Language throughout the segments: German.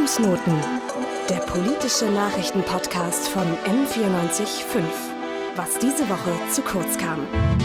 Fußnoten, der politische Nachrichtenpodcast von M94.5. Was diese Woche zu kurz kam.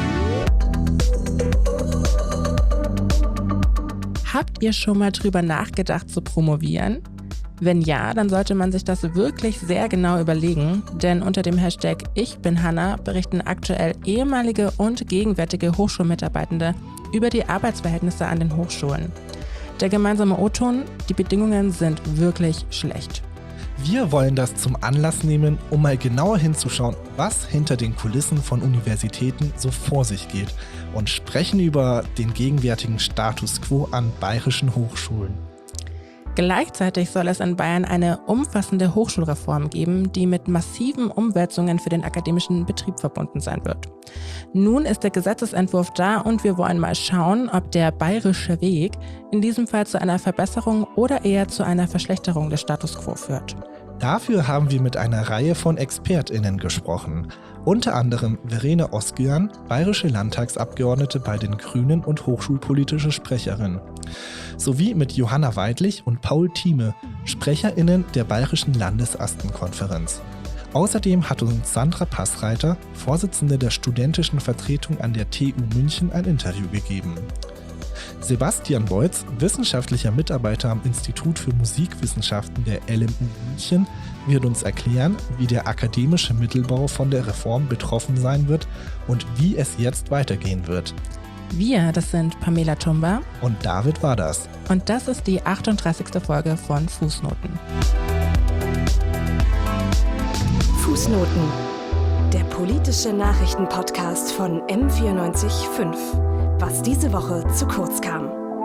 Habt ihr schon mal drüber nachgedacht zu promovieren? Wenn ja, dann sollte man sich das wirklich sehr genau überlegen, denn unter dem Hashtag Ich bin Hanna berichten aktuell ehemalige und gegenwärtige Hochschulmitarbeitende über die Arbeitsverhältnisse an den Hochschulen. Der gemeinsame O-Ton: die Bedingungen sind wirklich schlecht. Wir wollen das zum Anlass nehmen, um mal genauer hinzuschauen, was hinter den Kulissen von Universitäten so vor sich geht, und sprechen über den gegenwärtigen Status quo an bayerischen Hochschulen. Gleichzeitig soll es in Bayern eine umfassende Hochschulreform geben, die mit massiven Umwälzungen für den akademischen Betrieb verbunden sein wird. Nun ist der Gesetzesentwurf da und wir wollen mal schauen, ob der bayerische Weg in diesem Fall zu einer Verbesserung oder eher zu einer Verschlechterung des Status quo führt. Dafür haben wir mit einer Reihe von ExpertInnen gesprochen. Unter anderem Verena Oskian, bayerische Landtagsabgeordnete bei den Grünen und hochschulpolitische Sprecherin. Sowie mit Johanna Weidlich und Paul Thieme, SprecherInnen der Bayerischen Landesastenkonferenz. Außerdem hat uns Sandra Passreiter, Vorsitzende der studentischen Vertretung an der TU München, ein Interview gegeben. Sebastian Beutz, wissenschaftlicher Mitarbeiter am Institut für Musikwissenschaften der LMU München, wird uns erklären, wie der akademische Mittelbau von der Reform betroffen sein wird und wie es jetzt weitergehen wird. Wir, das sind Pamela Tumba und David Waders. Und das ist die 38. Folge von Fußnoten. Fußnoten, der politische Nachrichtenpodcast von M94.5. Was diese Woche zu kurz kam.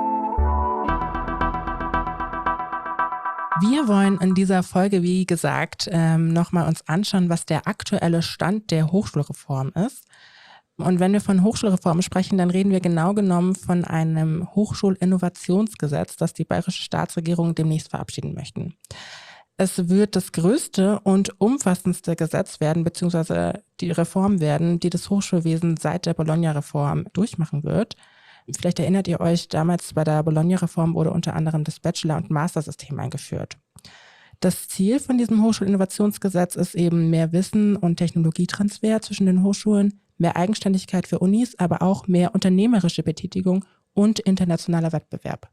Wir wollen in dieser Folge, wie gesagt, nochmal uns anschauen, was der aktuelle Stand der Hochschulreform ist. Und wenn wir von Hochschulreform sprechen, dann reden wir genau genommen von einem Hochschulinnovationsgesetz, das die bayerische Staatsregierung demnächst verabschieden möchten. Es wird das größte und umfassendste Gesetz werden, beziehungsweise die Reform werden, die das Hochschulwesen seit der Bologna-Reform durchmachen wird. Vielleicht erinnert ihr euch, damals bei der Bologna-Reform wurde unter anderem das Bachelor- und Master-System eingeführt. Das Ziel von diesem Hochschulinnovationsgesetz ist eben mehr Wissen und Technologietransfer zwischen den Hochschulen, mehr Eigenständigkeit für Unis, aber auch mehr unternehmerische Betätigung und internationaler Wettbewerb.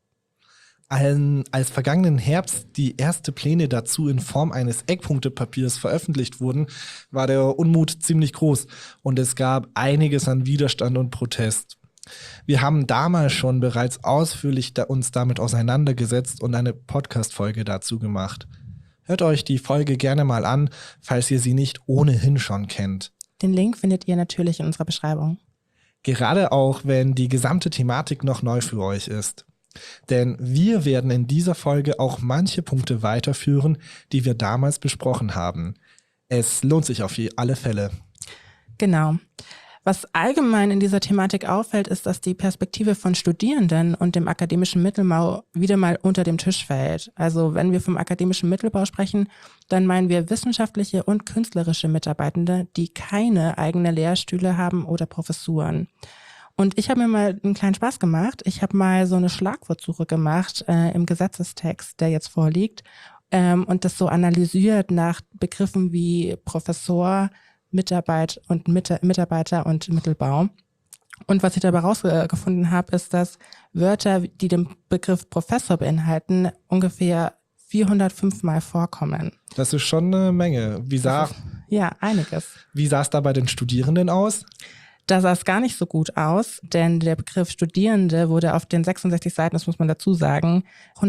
Als vergangenen Herbst die ersten Pläne dazu in Form eines Eckpunktepapiers veröffentlicht wurden, war der Unmut ziemlich groß und es gab einiges an Widerstand und Protest. Wir haben damals schon bereits ausführlich uns damit auseinandergesetzt und eine Podcast-Folge dazu gemacht. Hört euch die Folge gerne mal an, falls ihr sie nicht ohnehin schon kennt. Den Link findet ihr natürlich in unserer Beschreibung. Gerade auch, wenn die gesamte Thematik noch neu für euch ist. Denn wir werden in dieser Folge auch manche Punkte weiterführen, die wir damals besprochen haben. Es lohnt sich auf alle Fälle. Genau. Was allgemein in dieser Thematik auffällt, ist, dass die Perspektive von Studierenden und dem akademischen Mittelbau wieder mal unter dem Tisch fällt. Also wenn wir vom akademischen Mittelbau sprechen, dann meinen wir wissenschaftliche und künstlerische Mitarbeitende, die keine eigenen Lehrstühle haben oder Professuren. Und ich habe mir mal einen kleinen Spaß gemacht. Ich habe mal so eine Schlagwortsuche gemacht im Gesetzestext, der jetzt vorliegt, und das so analysiert nach Begriffen wie Professor, Mitarbeiter und Mittelbau. Und was ich dabei rausgefunden habe, ist, dass Wörter, die den Begriff Professor beinhalten, ungefähr 405 Mal vorkommen. Das ist schon eine Menge. Ja, einiges. Wie sah es da bei den Studierenden aus? Da sah es gar nicht so gut aus, denn der Begriff Studierende wurde auf den 66 Seiten, das muss man dazu sagen,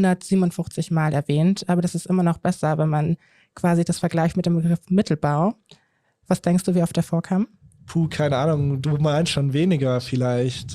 157 Mal erwähnt. Aber das ist immer noch besser, wenn man quasi das vergleicht mit dem Begriff Mittelbau. Was denkst du, wie oft der vorkam? Keine Ahnung, du meinst schon weniger, vielleicht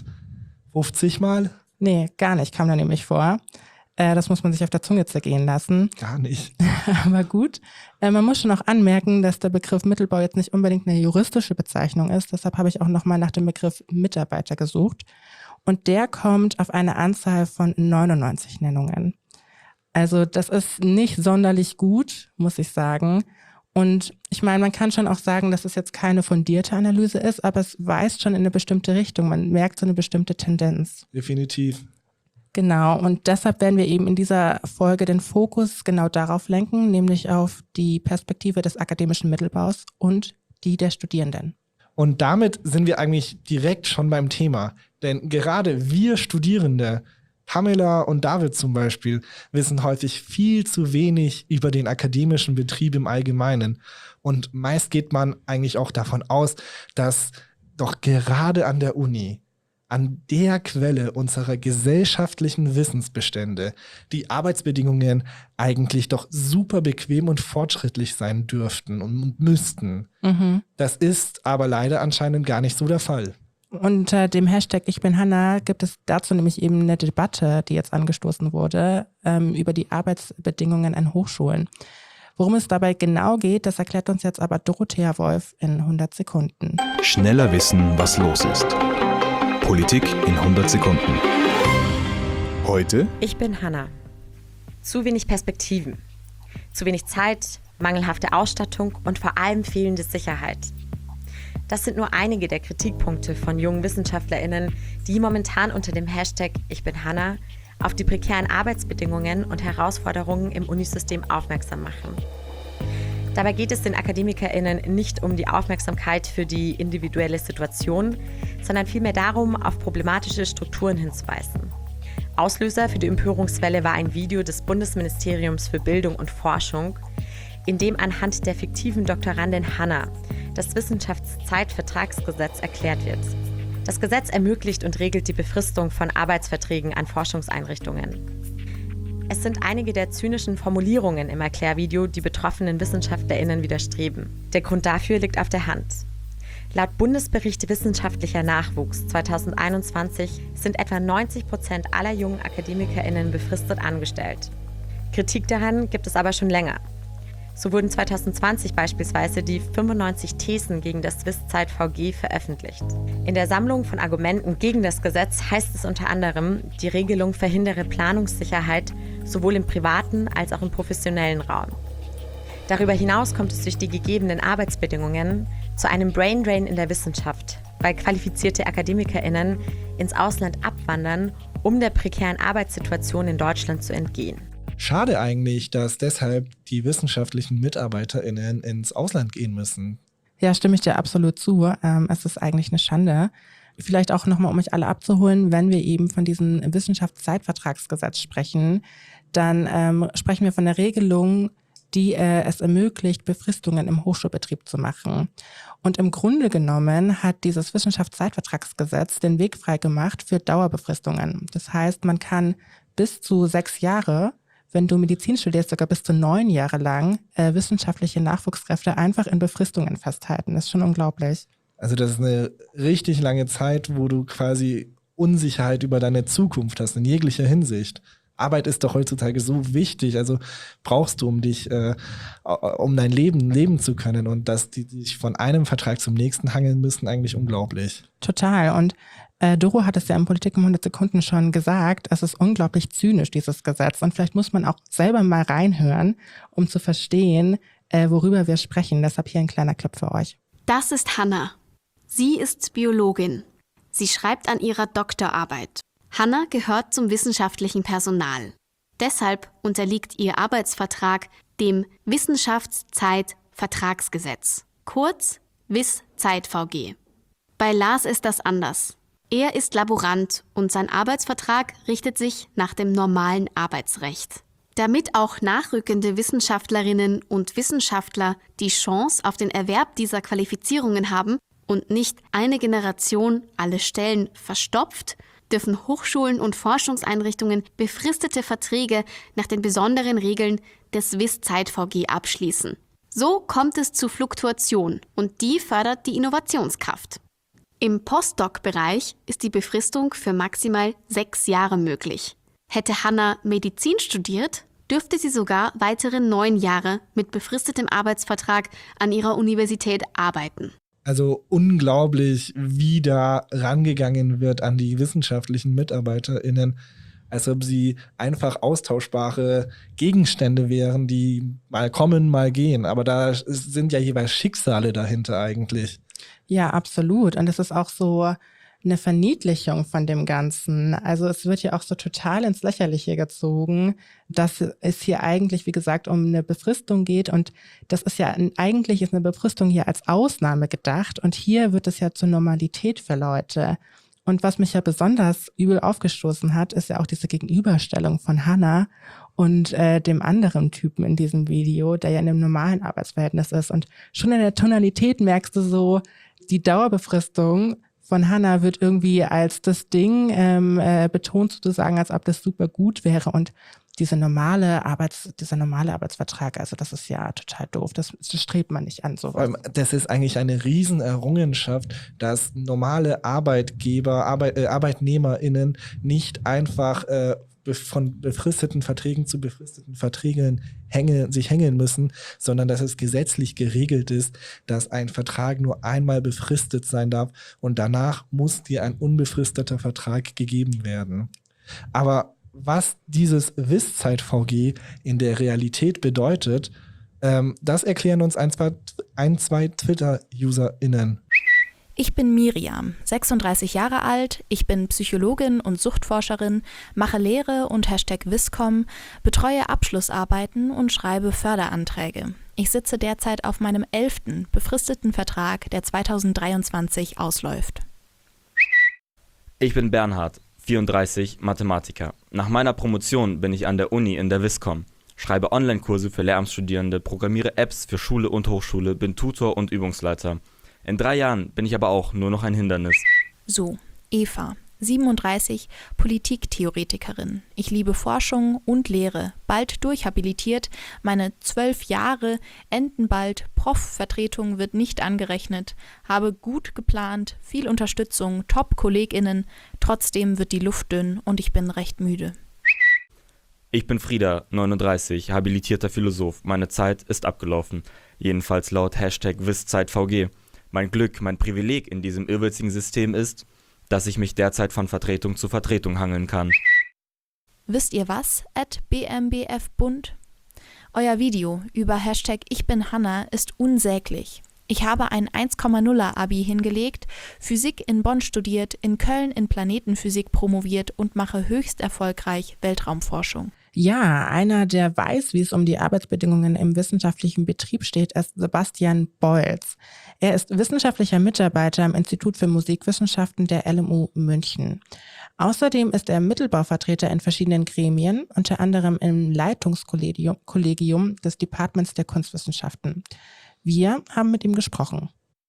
50 Mal? Nee, gar nicht, kam da nämlich vor. Das muss man sich auf der Zunge zergehen lassen. Gar nicht. Aber gut. Man muss schon auch anmerken, dass der Begriff Mittelbau jetzt nicht unbedingt eine juristische Bezeichnung ist. Deshalb habe ich auch nochmal nach dem Begriff Mitarbeiter gesucht. Und der kommt auf eine Anzahl von 99 Nennungen. Also das ist nicht sonderlich gut, muss ich sagen. Und ich meine, man kann schon auch sagen, dass es jetzt keine fundierte Analyse ist, aber es weist schon in eine bestimmte Richtung. Man merkt so eine bestimmte Tendenz. Definitiv. Genau, und deshalb werden wir eben in dieser Folge den Fokus genau darauf lenken, nämlich auf die Perspektive des akademischen Mittelbaus und die der Studierenden. Und damit sind wir eigentlich direkt schon beim Thema. Denn gerade wir Studierende, Pamela und David zum Beispiel, wissen häufig viel zu wenig über den akademischen Betrieb im Allgemeinen. Und meist geht man eigentlich auch davon aus, dass doch gerade an der Uni, an der Quelle unserer gesellschaftlichen Wissensbestände, die Arbeitsbedingungen eigentlich doch super bequem und fortschrittlich sein dürften und müssten. Das ist aber leider anscheinend gar nicht so der Fall. Unter dem Hashtag Ich bin Hanna gibt es dazu nämlich eben eine Debatte, die jetzt angestoßen wurde, über die Arbeitsbedingungen an Hochschulen. Worum es dabei genau geht, das erklärt uns jetzt aber Dorothea Wolf in 100 Sekunden. Schneller wissen, was los ist. Politik in 100 Sekunden. Heute? Ich bin Hanna. Zu wenig Perspektiven. Zu wenig Zeit, mangelhafte Ausstattung und vor allem fehlende Sicherheit. Das sind nur einige der Kritikpunkte von jungen WissenschaftlerInnen, die momentan unter dem Hashtag Ich bin Hanna auf die prekären Arbeitsbedingungen und Herausforderungen im Unisystem aufmerksam machen. Dabei geht es den AkademikerInnen nicht um die Aufmerksamkeit für die individuelle Situation, sondern vielmehr darum, auf problematische Strukturen hinzuweisen. Auslöser für die Empörungswelle war ein Video des Bundesministeriums für Bildung und Forschung, in dem anhand der fiktiven Doktorandin Hanna das Wissenschaftszeitvertragsgesetz erklärt wird. Das Gesetz ermöglicht und regelt die Befristung von Arbeitsverträgen an Forschungseinrichtungen. Es sind einige der zynischen Formulierungen im Erklärvideo, die betroffenen WissenschaftlerInnen widerstreben. Der Grund dafür liegt auf der Hand. Laut Bundesbericht Wissenschaftlicher Nachwuchs 2021 sind etwa 90% aller jungen AkademikerInnen befristet angestellt. Kritik daran gibt es aber schon länger. So wurden 2020 beispielsweise die 95 Thesen gegen das WIS-Zeit-VG veröffentlicht. In der Sammlung von Argumenten gegen das Gesetz heißt es unter anderem, die Regelung verhindere Planungssicherheit sowohl im privaten als auch im professionellen Raum. Darüber hinaus kommt es durch die gegebenen Arbeitsbedingungen zu einem Braindrain in der Wissenschaft, weil qualifizierte AkademikerInnen ins Ausland abwandern, um der prekären Arbeitssituation in Deutschland zu entgehen. Schade eigentlich, dass deshalb die wissenschaftlichen MitarbeiterInnen ins Ausland gehen müssen. Ja, stimme ich dir absolut zu. Es ist eigentlich eine Schande. Vielleicht auch nochmal, um euch alle abzuholen, wenn wir eben von diesem Wissenschaftszeitvertragsgesetz sprechen, dann sprechen wir von der Regelung, die es ermöglicht, Befristungen im Hochschulbetrieb zu machen. Und im Grunde genommen hat dieses Wissenschaftszeitvertragsgesetz den Weg frei gemacht für Dauerbefristungen. Das heißt, man kann bis zu 6 Jahre, wenn du Medizin studierst, sogar bis zu 9 Jahre lang wissenschaftliche Nachwuchskräfte einfach in Befristungen festhalten. Das ist schon unglaublich. Also das ist eine richtig lange Zeit, wo du quasi Unsicherheit über deine Zukunft hast, in jeglicher Hinsicht. Arbeit ist doch heutzutage so wichtig, also brauchst du, um dein Leben leben zu können, und dass die sich von einem Vertrag zum nächsten hangeln müssen, eigentlich unglaublich. Total. Und Doro hat es ja in Politik in 100 Sekunden schon gesagt, es ist unglaublich zynisch, dieses Gesetz. Und vielleicht muss man auch selber mal reinhören, um zu verstehen, worüber wir sprechen. Deshalb hier ein kleiner Clip für euch. Das ist Hanna. Sie ist Biologin. Sie schreibt an ihrer Doktorarbeit. Hanna gehört zum wissenschaftlichen Personal. Deshalb unterliegt ihr Arbeitsvertrag dem Wissenschaftszeitvertragsgesetz, kurz WIS-Zeit-VG. Bei Lars ist das anders. Er ist Laborant und sein Arbeitsvertrag richtet sich nach dem normalen Arbeitsrecht. Damit auch nachrückende Wissenschaftlerinnen und Wissenschaftler die Chance auf den Erwerb dieser Qualifizierungen haben und nicht eine Generation alle Stellen verstopft, dürfen Hochschulen und Forschungseinrichtungen befristete Verträge nach den besonderen Regeln des WIS-Zeit-VG abschließen. So kommt es zu Fluktuation und die fördert die Innovationskraft. Im Postdoc-Bereich ist die Befristung für maximal 6 Jahre möglich. Hätte Hanna Medizin studiert, dürfte sie sogar weitere 9 Jahre mit befristetem Arbeitsvertrag an ihrer Universität arbeiten. Also unglaublich, wie da rangegangen wird an die wissenschaftlichen MitarbeiterInnen, als ob sie einfach austauschbare Gegenstände wären, die mal kommen, mal gehen. Aber da sind ja jeweils Schicksale dahinter eigentlich. Ja, absolut. Und es ist auch so eine Verniedlichung von dem Ganzen. Also es wird ja auch so total ins Lächerliche gezogen, dass es hier eigentlich, wie gesagt, um eine Befristung geht. Und das ist ja, eigentlich ist eine Befristung hier als Ausnahme gedacht. Und hier wird es ja zur Normalität für Leute. Und was mich ja besonders übel aufgestoßen hat, ist ja auch diese Gegenüberstellung von Hannah und dem anderen Typen in diesem Video, der ja in einem normalen Arbeitsverhältnis ist. Und schon in der Tonalität merkst du so, die Dauerbefristung von Hannah wird irgendwie als das Ding betont sozusagen, als ob das super gut wäre. Und dieser normale Arbeitsvertrag, also das ist ja total doof. Das strebt man nicht an, sowas. Das ist eigentlich eine Riesenerrungenschaft, dass normale ArbeitnehmerInnen nicht einfach von befristeten Verträgen zu befristeten Verträgen sich hängen müssen, sondern dass es gesetzlich geregelt ist, dass ein Vertrag nur einmal befristet sein darf und danach muss dir ein unbefristeter Vertrag gegeben werden. Aber was dieses Wisszeit-VG in der Realität bedeutet, das erklären uns ein, zwei Twitter-UserInnen. Ich bin Miriam, 36 Jahre alt, ich bin Psychologin und Suchtforscherin, mache Lehre und #Wisscom, betreue Abschlussarbeiten und schreibe Förderanträge. Ich sitze derzeit auf meinem 11. befristeten Vertrag, der 2023 ausläuft. Ich bin Bernhard, 34, Mathematiker. Nach meiner Promotion bin ich an der Uni in der Wisscom, schreibe Online-Kurse für Lehramtsstudierende, programmiere Apps für Schule und Hochschule, bin Tutor und Übungsleiter. In 3 Jahren bin ich aber auch nur noch ein Hindernis. So, Eva, 37, Politiktheoretikerin. Ich liebe Forschung und Lehre, bald durchhabilitiert, meine 12 Jahre enden bald, Prof-Vertretung wird nicht angerechnet, habe gut geplant, viel Unterstützung, Top-KollegInnen, trotzdem wird die Luft dünn und ich bin recht müde. Ich bin Frieda, 39, habilitierter Philosoph. Meine Zeit ist abgelaufen. Jedenfalls laut #WisszeitVG. Mein Glück, mein Privileg in diesem irrwitzigen System ist, dass ich mich derzeit von Vertretung zu Vertretung hangeln kann. Wisst ihr was? @BMBFBund? Euer Video über #Ich bin Hannah ist unsäglich. Ich habe ein 1,0er Abi hingelegt, Physik in Bonn studiert, in Köln in Planetenphysik promoviert und mache höchst erfolgreich Weltraumforschung. Ja, einer, der weiß, wie es um die Arbeitsbedingungen im wissenschaftlichen Betrieb steht, ist Sebastian Bolz. Er ist wissenschaftlicher Mitarbeiter am Institut für Musikwissenschaften der LMU München. Außerdem ist er Mittelbauvertreter in verschiedenen Gremien, unter anderem im Leitungskollegium des Departments der Kunstwissenschaften. Wir haben mit ihm gesprochen.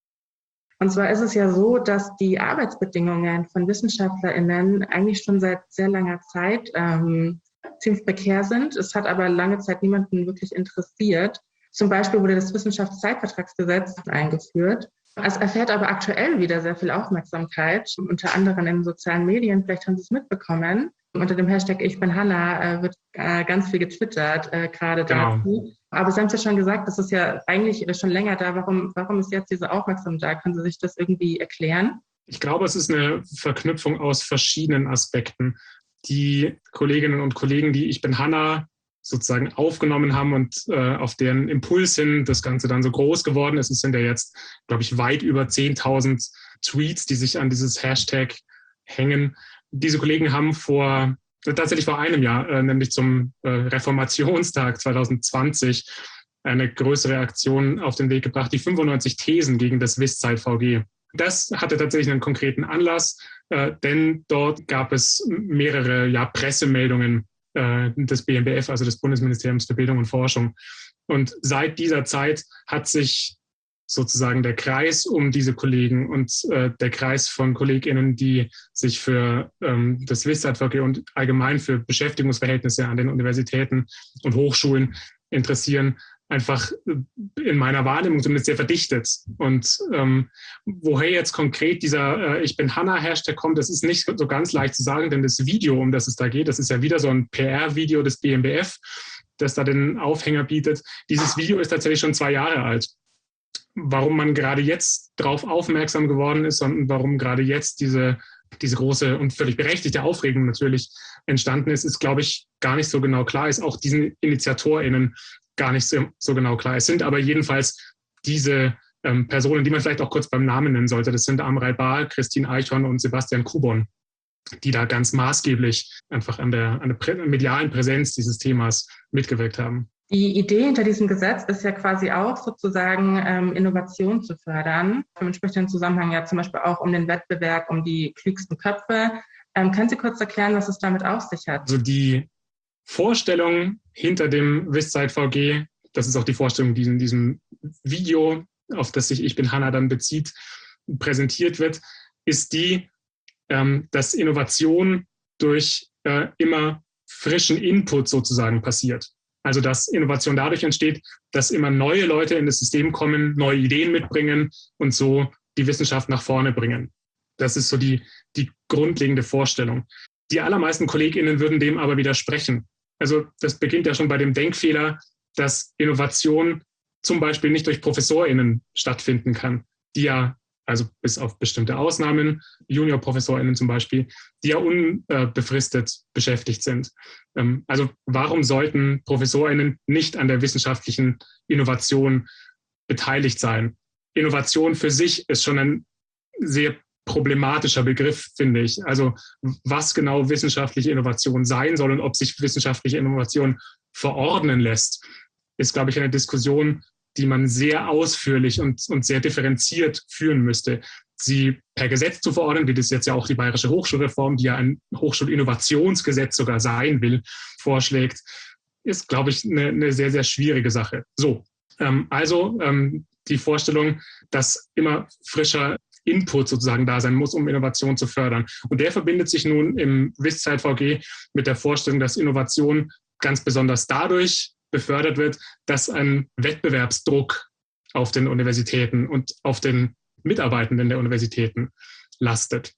Und zwar ist es ja so, dass die Arbeitsbedingungen von WissenschaftlerInnen eigentlich schon seit sehr langer Zeit ziemlich prekär sind. Es hat aber lange Zeit niemanden wirklich interessiert. Zum Beispiel wurde das Wissenschaftszeitvertragsgesetz eingeführt. Es erfährt aber aktuell wieder sehr viel Aufmerksamkeit, unter anderem in sozialen Medien. Vielleicht haben Sie es mitbekommen. Unter dem #Ich bin Hannah wird ganz viel getwittert, gerade dazu. Aber Sie haben es ja schon gesagt, das ist ja eigentlich schon länger da. Warum ist jetzt diese Aufmerksamkeit da? Können Sie sich das irgendwie erklären? Ich glaube, es ist eine Verknüpfung aus verschiedenen Aspekten. Die Kolleginnen und Kollegen, die Ich bin Hannah sozusagen aufgenommen haben und auf deren Impuls hin das Ganze dann so groß geworden ist. Es sind ja jetzt, glaube ich, weit über 10.000 Tweets, die sich an dieses Hashtag hängen. Diese Kollegen haben tatsächlich vor einem Jahr, nämlich zum Reformationstag 2020, eine größere Aktion auf den Weg gebracht, die 95 Thesen gegen das Wisszeit-VG. Das hatte tatsächlich einen konkreten Anlass, denn dort gab es mehrere Pressemeldungen des BMBF, also des Bundesministeriums für Bildung und Forschung. Und seit dieser Zeit hat sich sozusagen der Kreis um diese Kollegen und der Kreis von KollegInnen, die sich für das Wisszeit-VG und allgemein für Beschäftigungsverhältnisse an den Universitäten und Hochschulen interessieren, einfach in meiner Wahrnehmung zumindest sehr verdichtet. Und woher jetzt konkret dieser Ich bin Hannah Hashtag kommt, das ist nicht so ganz leicht zu sagen, denn das Video, um das es da geht, das ist ja wieder so ein PR-Video des BMBF, das da den Aufhänger bietet. Dieses Video ist tatsächlich schon 2 Jahre alt. Warum man gerade jetzt darauf aufmerksam geworden ist und warum gerade jetzt diese große und völlig berechtigte Aufregung natürlich entstanden ist, glaube ich, gar nicht so genau klar. Ist auch diesen InitiatorInnen gar nicht so genau klar. Es sind aber jedenfalls diese Personen, die man vielleicht auch kurz beim Namen nennen sollte. Das sind Amrei Bar, Christine Eichhorn und Sebastian Kubon, die da ganz maßgeblich einfach an der medialen Präsenz dieses Themas mitgewirkt haben. Die Idee hinter diesem Gesetz ist ja quasi auch sozusagen Innovation zu fördern. Im entsprechenden Zusammenhang ja zum Beispiel auch um den Wettbewerb, um die klügsten Köpfe. Können Sie kurz erklären, was es damit auf sich hat? Also die Vorstellung hinter dem WIS-Zeit-VG, das ist auch die Vorstellung, die in diesem Video, auf das sich Ich bin Hanna dann bezieht, präsentiert wird, ist die, dass Innovation durch immer frischen Input sozusagen passiert. Also dass Innovation dadurch entsteht, dass immer neue Leute in das System kommen, neue Ideen mitbringen und so die Wissenschaft nach vorne bringen. Das ist so die grundlegende Vorstellung. Die allermeisten KollegInnen würden dem aber widersprechen. Also das beginnt ja schon bei dem Denkfehler, dass Innovation zum Beispiel nicht durch ProfessorInnen stattfinden kann, die ja, also bis auf bestimmte Ausnahmen, JuniorprofessorInnen zum Beispiel, die ja unbefristet beschäftigt sind. Also warum sollten ProfessorInnen nicht an der wissenschaftlichen Innovation beteiligt sein? Innovation für sich ist schon ein sehr problematischer Begriff, finde ich. Also was genau wissenschaftliche Innovation sein soll und ob sich wissenschaftliche Innovation verordnen lässt, ist, glaube ich, eine Diskussion, die man sehr ausführlich und sehr differenziert führen müsste. Sie per Gesetz zu verordnen, wie das jetzt ja auch die Bayerische Hochschulreform, die ja ein Hochschulinnovationsgesetz sogar sein will, vorschlägt, ist, glaube ich, eine sehr, sehr schwierige Sache. So, also die Vorstellung, dass immer frischer Input sozusagen da sein muss, um Innovation zu fördern. Und der verbindet sich nun im WIS-Zeit-VG mit der Vorstellung, dass Innovation ganz besonders dadurch befördert wird, dass ein Wettbewerbsdruck auf den Universitäten und auf den Mitarbeitenden der Universitäten lastet.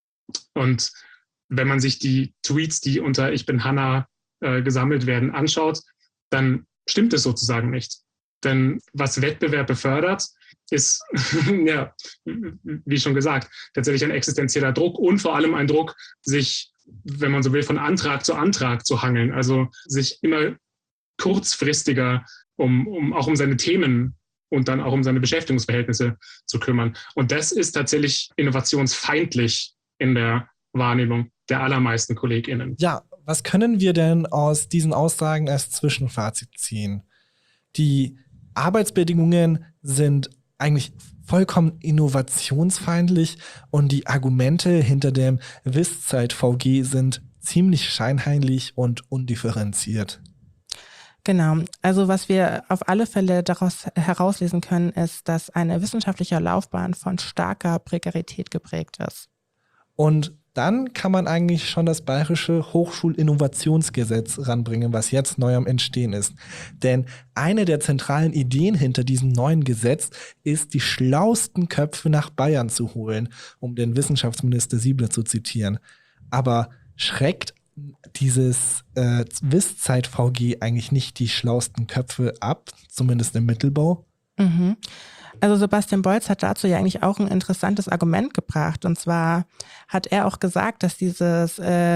Und wenn man sich die Tweets, die unter Ich bin Hanna gesammelt werden, anschaut, dann stimmt es sozusagen nicht. Denn was Wettbewerb befördert, ist, ja, wie schon gesagt, tatsächlich ein existenzieller Druck und vor allem ein Druck, sich, wenn man so will, von Antrag zu hangeln. Also sich immer kurzfristiger auch um seine Themen und dann auch um seine Beschäftigungsverhältnisse zu kümmern. Und das ist tatsächlich innovationsfeindlich in der Wahrnehmung der allermeisten KollegInnen. Ja, was können wir denn aus diesen Aussagen als Zwischenfazit ziehen? Die Arbeitsbedingungen sind eigentlich vollkommen innovationsfeindlich und die Argumente hinter dem WIS-Zeit-VG sind ziemlich scheinheilig und undifferenziert. Genau. Also was wir auf alle Fälle daraus herauslesen können, ist, dass eine wissenschaftliche Laufbahn von starker Prekarität geprägt ist. Und dann kann man eigentlich schon das Bayerische Hochschulinnovationsgesetz ranbringen, was jetzt neu am Entstehen ist. Denn eine der zentralen Ideen hinter diesem neuen Gesetz ist, die schlauesten Köpfe nach Bayern zu holen, um den Wissenschaftsminister Siebler zu zitieren. Aber schreckt dieses WIS-Zeit-VG eigentlich nicht die schlauesten Köpfe ab, zumindest im Mittelbau? Mhm. Also Sebastian Bolz hat dazu ja eigentlich auch ein interessantes Argument gebracht. Und zwar hat er auch gesagt, dass dieses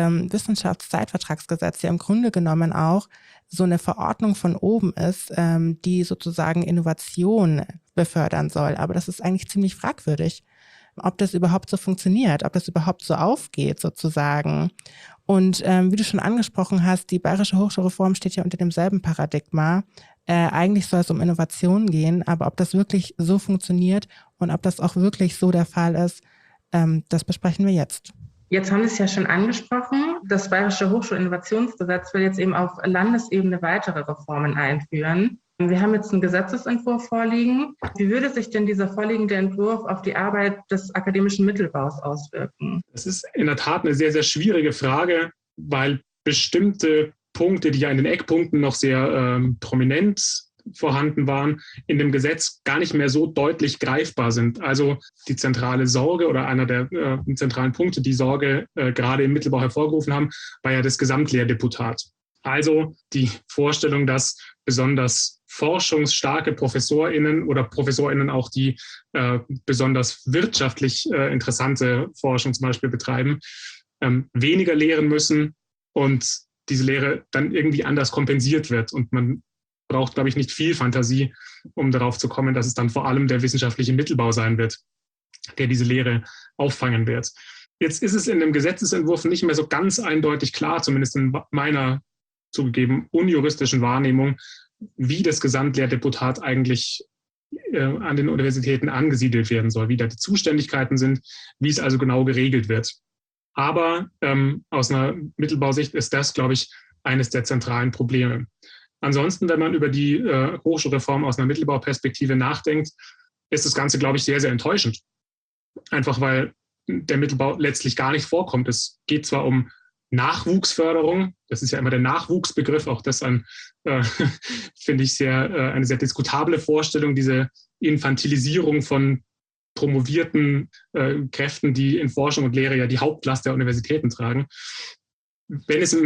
Wissenschaftszeitvertragsgesetz ja im Grunde genommen auch so eine Verordnung von oben ist, die sozusagen Innovation befördern soll. Aber das ist eigentlich ziemlich fragwürdig, ob das überhaupt so funktioniert, ob das überhaupt so aufgeht sozusagen. Und wie du schon angesprochen hast, die Bayerische Hochschulreform steht ja unter demselben Paradigma. Eigentlich soll es um Innovation gehen, aber ob das wirklich so funktioniert und ob das auch wirklich so der Fall ist, das besprechen wir jetzt. Jetzt haben Sie es ja schon angesprochen, das Bayerische Hochschulinnovationsgesetz will jetzt eben auf Landesebene weitere Reformen einführen. Wir haben jetzt einen Gesetzesentwurf vorliegen. Wie würde sich denn dieser vorliegende Entwurf auf die Arbeit des akademischen Mittelbaus auswirken? Das ist in der Tat eine sehr, sehr schwierige Frage, weil bestimmte Punkte, die ja in den Eckpunkten noch sehr prominent vorhanden waren, in dem Gesetz gar nicht mehr so deutlich greifbar sind. Also die zentrale Sorge oder einer der zentralen Punkte, die Sorge gerade im Mittelbau hervorgerufen haben, war ja das Gesamtlehrdeputat. Also die Vorstellung, dass besonders forschungsstarke ProfessorInnen oder ProfessorInnen auch, die besonders wirtschaftlich interessante Forschung zum Beispiel betreiben, weniger lehren müssen und diese Lehre dann irgendwie anders kompensiert wird und man braucht, glaube ich, nicht viel Fantasie, um darauf zu kommen, dass es dann vor allem der wissenschaftliche Mittelbau sein wird, der diese Lehre auffangen wird. Jetzt ist es in dem Gesetzesentwurf nicht mehr so ganz eindeutig klar, zumindest in meiner zugegeben unjuristischen Wahrnehmung, wie das Gesamtlehrdeputat eigentlich an den Universitäten angesiedelt werden soll, wie da die Zuständigkeiten sind, wie es also genau geregelt wird. Aber aus einer Mittelbausicht ist das, glaube ich, eines der zentralen Probleme. Ansonsten, wenn man über die Hochschulreform aus einer Mittelbauperspektive nachdenkt, ist das Ganze, glaube ich, sehr, sehr enttäuschend. Einfach weil der Mittelbau letztlich gar nicht vorkommt. Es geht zwar um Nachwuchsförderung, das ist ja immer der Nachwuchsbegriff, auch das finde ich eine sehr diskutable Vorstellung, diese Infantilisierung von promovierten Kräften, die in Forschung und Lehre ja die Hauptlast der Universitäten tragen. Wenn es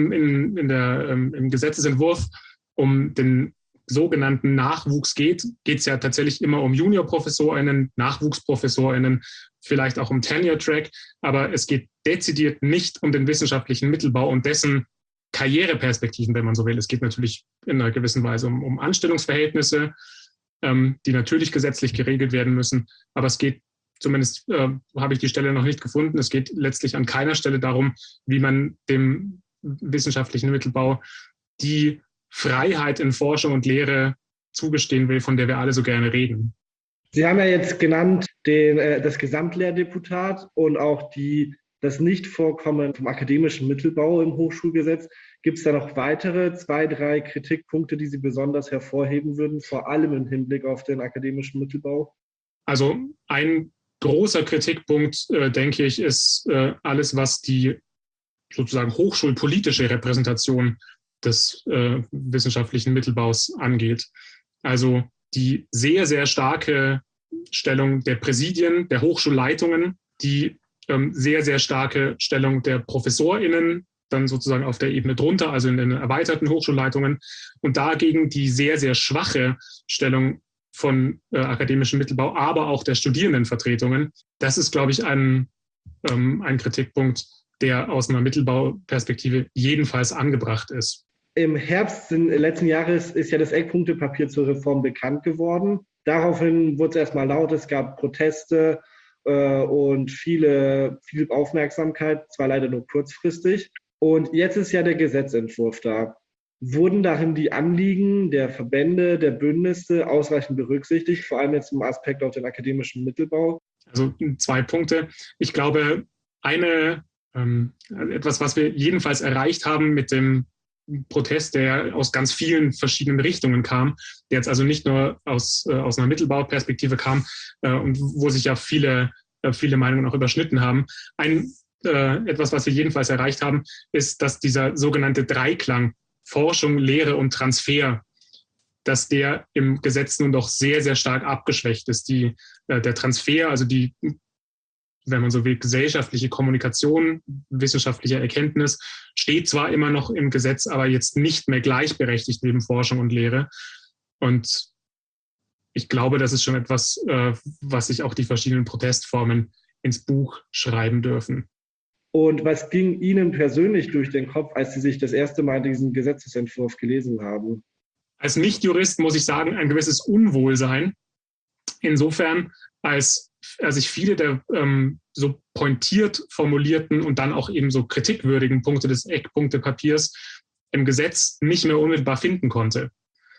im Gesetzesentwurf um den sogenannten Nachwuchs geht es ja tatsächlich immer um JuniorprofessorInnen, NachwuchsprofessorInnen, vielleicht auch um Tenure-Track, aber es geht dezidiert nicht um den wissenschaftlichen Mittelbau und dessen Karriereperspektiven, wenn man so will. Es geht natürlich in einer gewissen Weise um Anstellungsverhältnisse, die natürlich gesetzlich geregelt werden müssen, aber es geht, zumindest habe ich die Stelle noch nicht gefunden, es geht letztlich an keiner Stelle darum, wie man dem wissenschaftlichen Mittelbau die Freiheit in Forschung und Lehre zugestehen will, von der wir alle so gerne reden. Sie haben ja jetzt genannt das Gesamtlehrdeputat und auch das Nichtvorkommen vom akademischen Mittelbau im Hochschulgesetz. Gibt es da noch weitere 2, 3 Kritikpunkte, die Sie besonders hervorheben würden, vor allem im Hinblick auf den akademischen Mittelbau? Also ein großer Kritikpunkt, denke ich, ist alles, was die sozusagen hochschulpolitische Repräsentation des wissenschaftlichen Mittelbaus angeht. Also die sehr, sehr starke Stellung der Präsidien, der Hochschulleitungen, die sehr, sehr starke Stellung der ProfessorInnen, dann sozusagen auf der Ebene drunter, also in den erweiterten Hochschulleitungen, und dagegen die sehr, sehr schwache Stellung von akademischem Mittelbau, aber auch der Studierendenvertretungen. Das ist, glaube ich, ein Kritikpunkt, der aus einer Mittelbauperspektive jedenfalls angebracht ist. Im Herbst letzten Jahres ist ja das Eckpunktepapier zur Reform bekannt geworden. Daraufhin wurde es erstmal laut, es gab Proteste und viel Aufmerksamkeit, zwar leider nur kurzfristig. Und jetzt ist ja der Gesetzentwurf da. Wurden darin die Anliegen der Verbände, der Bündnisse ausreichend berücksichtigt, vor allem jetzt im Aspekt auf den akademischen Mittelbau? Also 2 Punkte. Ich glaube, etwas, was wir jedenfalls erreicht haben mit dem Protest, der aus ganz vielen verschiedenen Richtungen kam, der jetzt also nicht nur aus einer Mittelbauperspektive kam und wo sich ja viele Meinungen auch überschnitten haben. Etwas, was wir jedenfalls erreicht haben, ist, dass dieser sogenannte Dreiklang Forschung, Lehre und Transfer, dass der im Gesetz nun doch sehr, sehr stark abgeschwächt ist. Der Transfer, also die, wenn man so will, gesellschaftliche Kommunikation, wissenschaftliche Erkenntnis, steht zwar immer noch im Gesetz, aber jetzt nicht mehr gleichberechtigt neben Forschung und Lehre. Und ich glaube, das ist schon etwas, was sich auch die verschiedenen Protestformen ins Buch schreiben dürfen. Und was ging Ihnen persönlich durch den Kopf, als Sie sich das erste Mal diesen Gesetzesentwurf gelesen haben? Als Nichtjurist muss ich sagen, ein gewisses Unwohlsein. Insofern, als ich viele der so pointiert formulierten und dann auch eben so kritikwürdigen Punkte des Eckpunktepapiers im Gesetz nicht mehr unmittelbar finden konnte.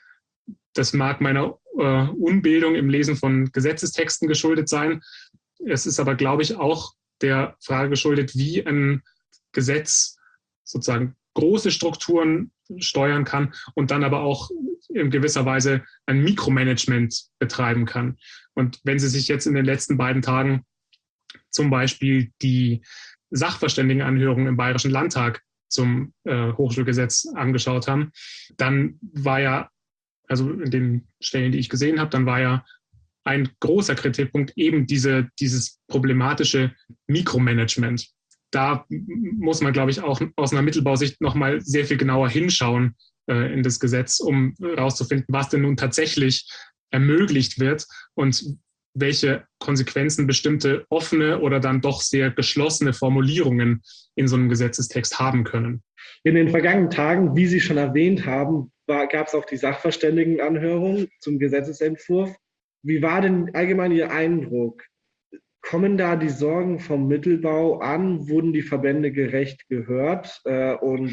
Das mag meiner Unbildung im Lesen von Gesetzestexten geschuldet sein. Es ist aber, glaube ich, auch der Frage geschuldet, wie ein Gesetz sozusagen große Strukturen steuern kann und dann aber auch in gewisser Weise ein Mikromanagement betreiben kann. Und wenn Sie sich jetzt in den letzten beiden Tagen zum Beispiel die Sachverständigenanhörung im Bayerischen Landtag zum Hochschulgesetz angeschaut haben, dann war ja, also in den Stellen, die ich gesehen habe, dann war ja ein großer Kritikpunkt eben dieses problematische Mikromanagement. Da muss man, glaube ich, auch aus einer Mittelbausicht nochmal sehr viel genauer hinschauen in das Gesetz, um herauszufinden, was denn nun tatsächlich ermöglicht wird und welche Konsequenzen bestimmte offene oder dann doch sehr geschlossene Formulierungen in so einem Gesetzestext haben können. In den vergangenen Tagen, wie Sie schon erwähnt haben, gab es auch die Sachverständigenanhörung zum Gesetzesentwurf. Wie war denn allgemein Ihr Eindruck? Kommen da die Sorgen vom Mittelbau an? Wurden die Verbände gerecht gehört und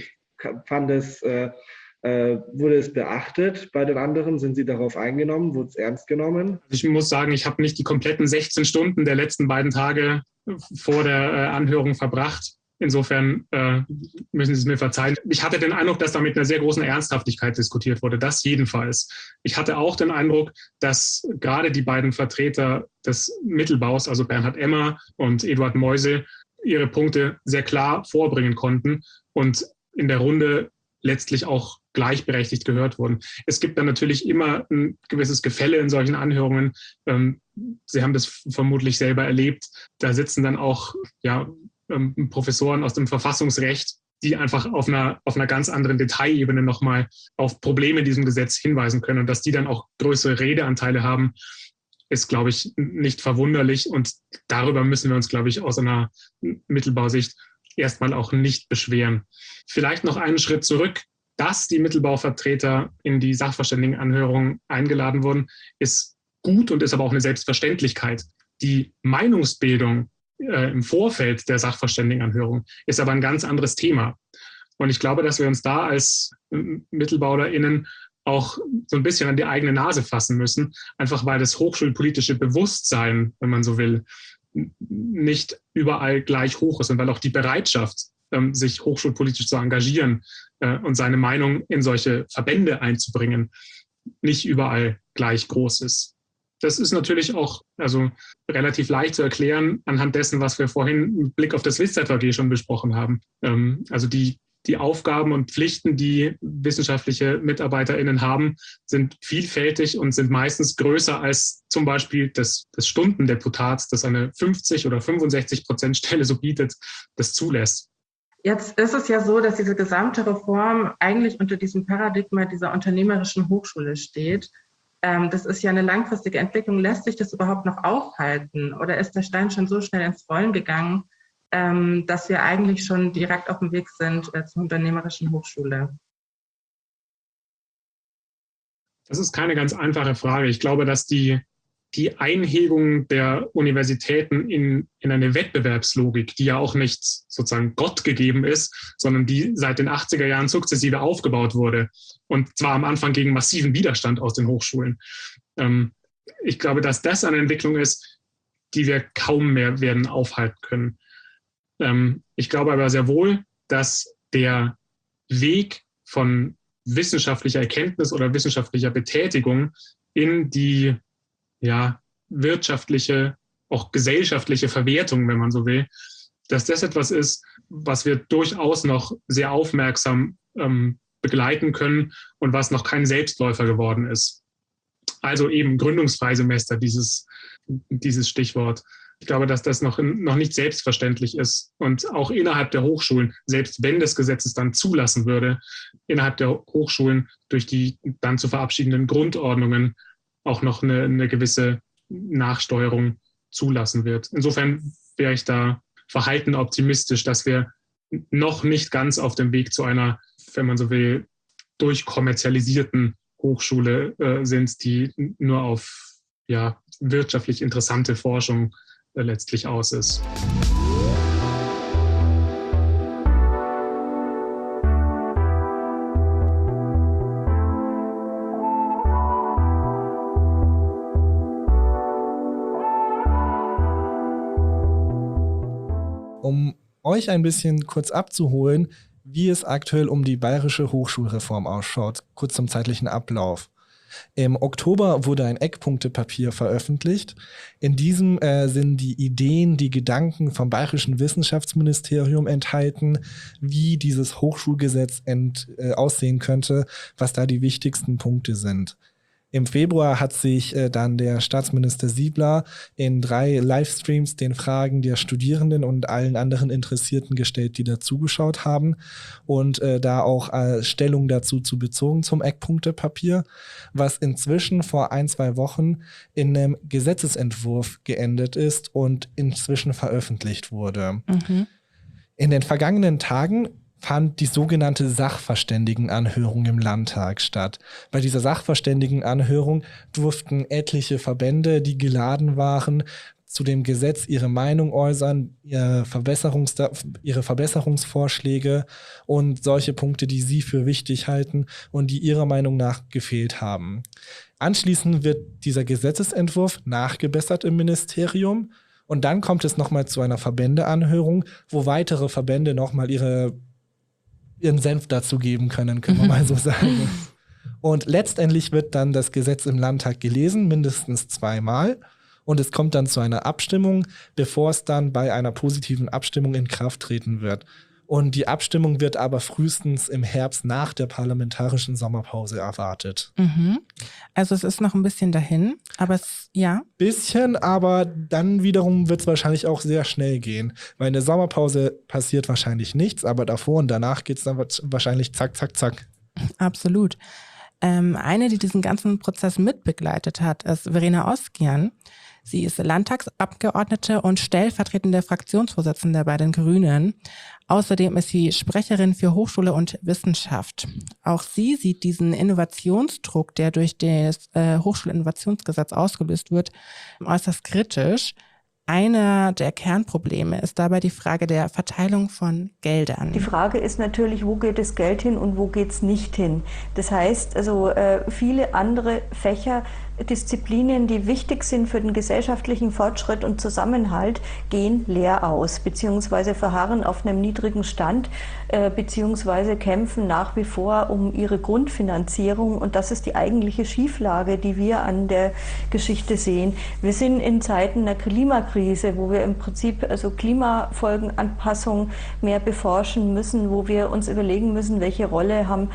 wurde es beachtet? Bei den anderen sind Sie darauf eingenommen? Wurde es ernst genommen? Ich muss sagen, ich habe nicht die kompletten 16 Stunden der letzten beiden Tage vor der Anhörung verbracht. Insofern müssen Sie es mir verzeihen. Ich hatte den Eindruck, dass da mit einer sehr großen Ernsthaftigkeit diskutiert wurde. Das jedenfalls. Ich hatte auch den Eindruck, dass gerade die beiden Vertreter des Mittelbaus, also Bernhard Emmer und Eduard Meusel, ihre Punkte sehr klar vorbringen konnten und in der Runde letztlich auch gleichberechtigt gehört wurden. Es gibt dann natürlich immer ein gewisses Gefälle in solchen Anhörungen. Sie haben das vermutlich selber erlebt. Da sitzen dann auch Professoren aus dem Verfassungsrecht, die einfach auf einer ganz anderen Detailebene nochmal auf Probleme in diesem Gesetz hinweisen können. Und dass die dann auch größere Redeanteile haben, ist, glaube ich, nicht verwunderlich. Und darüber müssen wir uns, glaube ich, aus einer Mittelbausicht erstmal auch nicht beschweren. Vielleicht noch einen Schritt zurück. Dass die Mittelbauvertreter in die Sachverständigenanhörung eingeladen wurden, ist gut und ist aber auch eine Selbstverständlichkeit. Die Meinungsbildung im Vorfeld der Sachverständigenanhörung ist aber ein ganz anderes Thema. Und ich glaube, dass wir uns da als MittelbaulerInnen auch so ein bisschen an die eigene Nase fassen müssen, einfach weil das hochschulpolitische Bewusstsein, wenn man so will, nicht überall gleich hoch ist und weil auch die Bereitschaft, sich hochschulpolitisch zu engagieren und seine Meinung in solche Verbände einzubringen, nicht überall gleich groß ist. Das ist natürlich auch relativ leicht zu erklären anhand dessen, was wir vorhin mit Blick auf das WIS-ZVG schon besprochen haben. Also die Aufgaben und Pflichten, die wissenschaftliche MitarbeiterInnen haben, sind vielfältig und sind meistens größer als zum Beispiel das Stundendeputat, das eine 50- oder 65% Stelle so bietet, das zulässt. Jetzt ist es ja so, dass diese gesamte Reform eigentlich unter diesem Paradigma dieser unternehmerischen Hochschule steht. Das ist ja eine langfristige Entwicklung. Lässt sich das überhaupt noch aufhalten? Oder ist der Stein schon so schnell ins Rollen gegangen, dass wir eigentlich schon direkt auf dem Weg sind zur unternehmerischen Hochschule? Das ist keine ganz einfache Frage. Ich glaube, dass die Einhegung der Universitäten in eine Wettbewerbslogik, die ja auch nicht sozusagen Gott gegeben ist, sondern die seit den 80er Jahren sukzessive aufgebaut wurde. Und zwar am Anfang gegen massiven Widerstand aus den Hochschulen. Ich glaube, dass das eine Entwicklung ist, die wir kaum mehr werden aufhalten können. Ich glaube aber sehr wohl, dass der Weg von wissenschaftlicher Erkenntnis oder wissenschaftlicher Betätigung in die wirtschaftliche, auch gesellschaftliche Verwertung, wenn man so will, dass das etwas ist, was wir durchaus noch sehr aufmerksam begleiten können und was noch kein Selbstläufer geworden ist. Also eben Gründungsfreisemester, dieses Stichwort. Ich glaube, dass das noch nicht selbstverständlich ist und auch innerhalb der Hochschulen, selbst wenn das Gesetz es dann zulassen würde, innerhalb der Hochschulen durch die dann zu verabschiedenden Grundordnungen auch noch eine gewisse Nachsteuerung zulassen wird. Insofern wäre ich da verhalten optimistisch, dass wir noch nicht ganz auf dem Weg zu einer, wenn man so will, durchkommerzialisierten Hochschule sind, die nur auf wirtschaftlich interessante Forschung letztlich aus ist. Um euch ein bisschen kurz abzuholen, wie es aktuell um die bayerische Hochschulreform ausschaut, kurz zum zeitlichen Ablauf. Im Oktober wurde ein Eckpunktepapier veröffentlicht. In diesem sind die Ideen, die Gedanken vom Bayerischen Wissenschaftsministerium enthalten, wie dieses Hochschulgesetz aussehen könnte, was da die wichtigsten Punkte sind. Im Februar hat sich dann der Staatsminister Siebler in 3 Livestreams den Fragen der Studierenden und allen anderen Interessierten gestellt, die dazugeschaut haben und da auch Stellung dazu bezogen zum Eckpunktepapier, was inzwischen vor 1-2 Wochen in einem Gesetzesentwurf geendet ist und inzwischen veröffentlicht wurde. Mhm. In den vergangenen Tagen fand die sogenannte Sachverständigenanhörung im Landtag statt. Bei dieser Sachverständigenanhörung durften etliche Verbände, die geladen waren, zu dem Gesetz ihre Meinung äußern, ihre Verbesserungsvorschläge und solche Punkte, die sie für wichtig halten und die ihrer Meinung nach gefehlt haben. Anschließend wird dieser Gesetzesentwurf nachgebessert im Ministerium und dann kommt es nochmal zu einer Verbändeanhörung, wo weitere Verbände nochmal ihren Senf dazu geben können wir mal so sagen. Und letztendlich wird dann das Gesetz im Landtag gelesen, mindestens 2-mal. Und es kommt dann zu einer Abstimmung, bevor es dann bei einer positiven Abstimmung in Kraft treten wird. Und die Abstimmung wird aber frühestens im Herbst nach der parlamentarischen Sommerpause erwartet. Also es ist noch ein bisschen dahin, aber ja. Bisschen, aber dann wiederum wird es wahrscheinlich auch sehr schnell gehen. Weil in der Sommerpause passiert wahrscheinlich nichts, aber davor und danach geht es dann wahrscheinlich zack, zack, zack. Absolut. Eine, die diesen ganzen Prozess mitbegleitet hat, ist Verena Oskian. Sie ist Landtagsabgeordnete und stellvertretende Fraktionsvorsitzende bei den Grünen. Außerdem ist sie Sprecherin für Hochschule und Wissenschaft. Auch sie sieht diesen Innovationsdruck, der durch das Hochschulinnovationsgesetz ausgelöst wird, äußerst kritisch. Einer der Kernprobleme ist dabei die Frage der Verteilung von Geldern. Die Frage ist natürlich, wo geht das Geld hin und wo geht es nicht hin? Das heißt, also viele andere Fächer, Disziplinen, die wichtig sind für den gesellschaftlichen Fortschritt und Zusammenhalt, gehen leer aus, beziehungsweise verharren auf einem niedrigen Stand, beziehungsweise kämpfen nach wie vor um ihre Grundfinanzierung. Und das ist die eigentliche Schieflage, die wir an der Geschichte sehen. Wir sind in Zeiten einer Klimakrise, wo wir im Prinzip also Klimafolgenanpassung mehr beforschen müssen, wo wir uns überlegen müssen, welche Rolle haben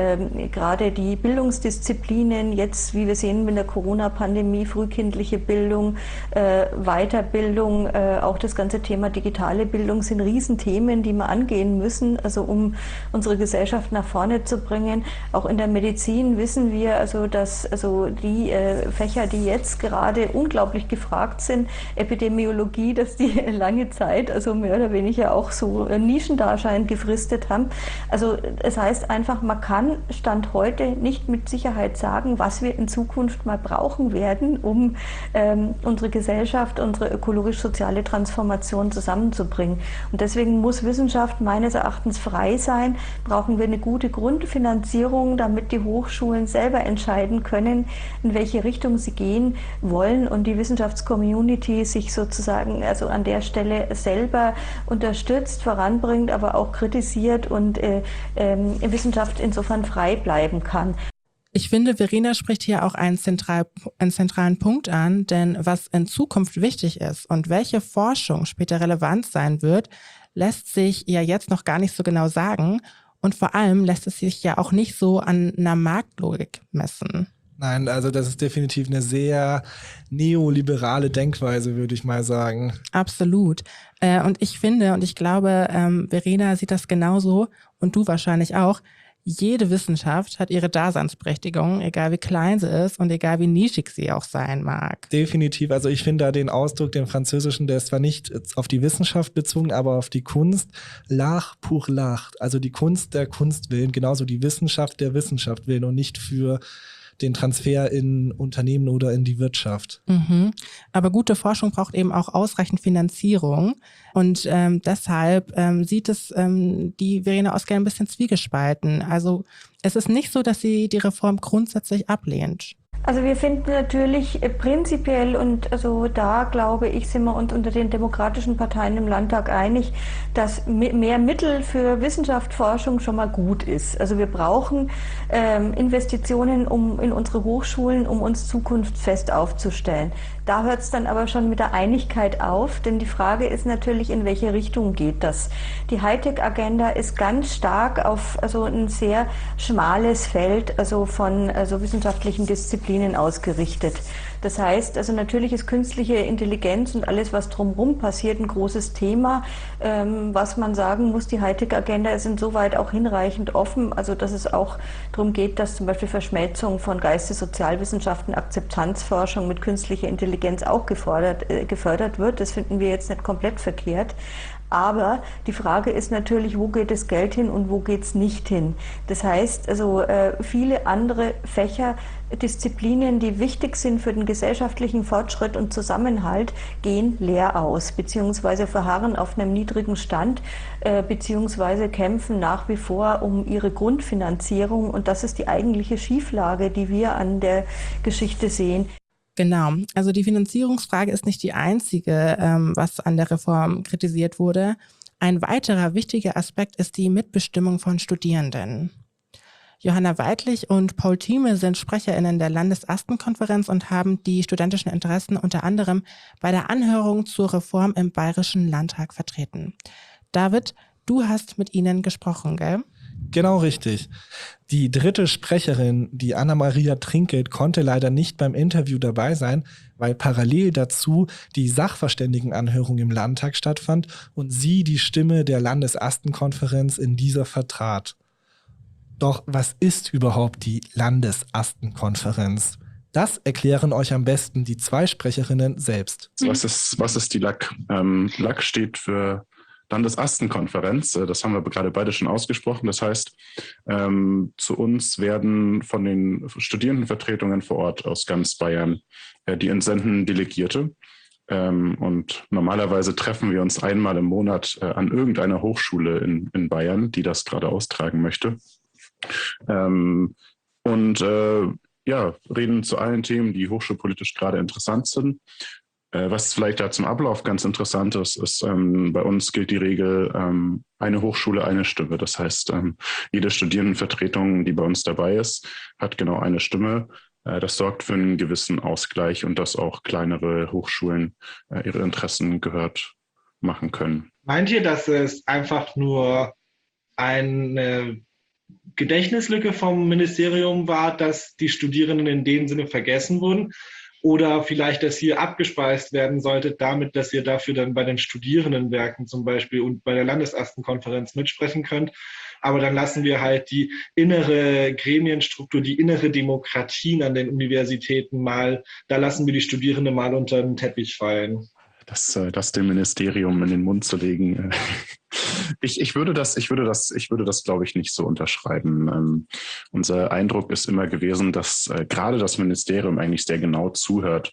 gerade die Bildungsdisziplinen jetzt, wie wir sehen mit der Corona-Pandemie, frühkindliche Bildung, Weiterbildung, auch das ganze Thema digitale Bildung sind Riesenthemen, die wir angehen müssen, also um unsere Gesellschaft nach vorne zu bringen. Auch in der Medizin wissen wir, also dass also die Fächer, die jetzt gerade unglaublich gefragt sind, Epidemiologie, dass die lange Zeit, also mehr oder weniger auch so Nischendasein gefristet haben. Also es heißt einfach, man kann Stand heute nicht mit Sicherheit sagen, was wir in Zukunft mal brauchen werden, um unsere Gesellschaft, unsere ökologisch-soziale Transformation zusammenzubringen. Und deswegen muss Wissenschaft meines Erachtens frei sein. Brauchen wir eine gute Grundfinanzierung, damit die Hochschulen selber entscheiden können, in welche Richtung sie gehen wollen und die Wissenschaftscommunity sich sozusagen also an der Stelle selber unterstützt, voranbringt, aber auch kritisiert und Wissenschaft insofern frei bleiben kann. Ich finde, Verena spricht hier auch einen zentralen Punkt an, denn was in Zukunft wichtig ist und welche Forschung später relevant sein wird, lässt sich ja jetzt noch gar nicht so genau sagen und vor allem lässt es sich ja auch nicht so an einer Marktlogik messen. Nein, also das ist definitiv eine sehr neoliberale Denkweise, würde ich mal sagen. Absolut. Und ich finde und ich glaube, Verena sieht das genauso und du wahrscheinlich auch. Jede Wissenschaft hat ihre Daseinsberechtigung, egal wie klein sie ist und egal wie nischig sie auch sein mag. Definitiv. Also ich finde da den Ausdruck, den französischen, der ist zwar nicht auf die Wissenschaft bezogen, aber auf die Kunst. L'art pour l'art. Also die Kunst der Kunst willen, genauso die Wissenschaft der Wissenschaft willen und nicht für den Transfer in Unternehmen oder in die Wirtschaft. Aber gute Forschung braucht eben auch ausreichend Finanzierung und deshalb sieht es die Verena Oskian ein bisschen zwiegespalten. Also es ist nicht so, dass sie die Reform grundsätzlich ablehnt. Also wir finden natürlich prinzipiell und also da glaube ich, sind wir uns unter den demokratischen Parteien im Landtag einig, dass mehr Mittel für Wissenschaft, Forschung schon mal gut ist. Also wir brauchen Investitionen in unsere Hochschulen, um uns zukunftsfest aufzustellen. Da hört es dann aber schon mit der Einigkeit auf, denn die Frage ist natürlich, in welche Richtung geht das? Die Hightech-Agenda ist ganz stark auf also ein sehr schmales Feld also von wissenschaftlichen Disziplinen ausgerichtet. Das heißt, also natürlich ist künstliche Intelligenz und alles, was drumherum passiert, ein großes Thema. Was man sagen muss, die Hightech-Agenda ist insoweit auch hinreichend offen, also dass es auch darum geht, dass zum Beispiel Verschmelzung von Geistes-Sozialwissenschaften, Akzeptanzforschung mit künstlicher Intelligenz auch gefördert wird. Das finden wir jetzt nicht komplett verkehrt. Aber die Frage ist natürlich, wo geht das Geld hin und wo geht es nicht hin? Das heißt, also viele andere Fächer, Disziplinen, die wichtig sind für den gesellschaftlichen Fortschritt und Zusammenhalt, gehen leer aus, beziehungsweise verharren auf einem niedrigen Stand, beziehungsweise kämpfen nach wie vor um ihre Grundfinanzierung. Und das ist die eigentliche Schieflage, die wir an der Geschichte sehen. Genau, also die Finanzierungsfrage ist nicht die einzige, was an der Reform kritisiert wurde. Ein weiterer wichtiger Aspekt ist die Mitbestimmung von Studierenden. Johanna Weidlich und Paul Thieme sind SprecherInnen der Landesastenkonferenz und haben die studentischen Interessen unter anderem bei der Anhörung zur Reform im Bayerischen Landtag vertreten. David, du hast mit ihnen gesprochen, gell? Genau richtig. Die dritte Sprecherin, die Anna-Maria Trinkelt, konnte leider nicht beim Interview dabei sein, weil parallel dazu die Sachverständigenanhörung im Landtag stattfand und sie die Stimme der Landesastenkonferenz in dieser vertrat. Doch was ist überhaupt die Landesastenkonferenz? Das erklären euch am besten die zwei Sprecherinnen selbst. Was ist die LAK? LAK steht für Landesastenkonferenz. Das haben wir gerade beide schon ausgesprochen. Das heißt, zu uns werden von den Studierendenvertretungen vor Ort aus ganz Bayern, die entsenden Delegierte. Und normalerweise treffen wir uns einmal im Monat an irgendeiner Hochschule in Bayern, die das gerade austragen möchte. Reden zu allen Themen, die hochschulpolitisch gerade interessant sind. Was vielleicht da zum Ablauf ganz interessant ist, bei uns gilt die Regel, eine Hochschule, eine Stimme. Das heißt, jede Studierendenvertretung, die bei uns dabei ist, hat genau eine Stimme. Das sorgt für einen gewissen Ausgleich und dass auch kleinere Hochschulen ihre Interessen gehört machen können. Meint ihr, dass es einfach nur eine Gedächtnislücke vom Ministerium war, dass die Studierenden in dem Sinne vergessen wurden? Oder vielleicht, dass hier abgespeist werden sollte, damit, dass ihr dafür dann bei den Studierendenwerken zum Beispiel und bei der Landesastenkonferenz mitsprechen könnt. Aber dann lassen wir halt die innere Gremienstruktur, die innere Demokratie an den Universitäten da lassen wir die Studierenden mal unter den Teppich fallen. Das dem Ministerium in den Mund zu legen. Ich würde das, glaube ich, nicht so unterschreiben. Unser Eindruck ist immer gewesen, dass gerade das Ministerium eigentlich sehr genau zuhört,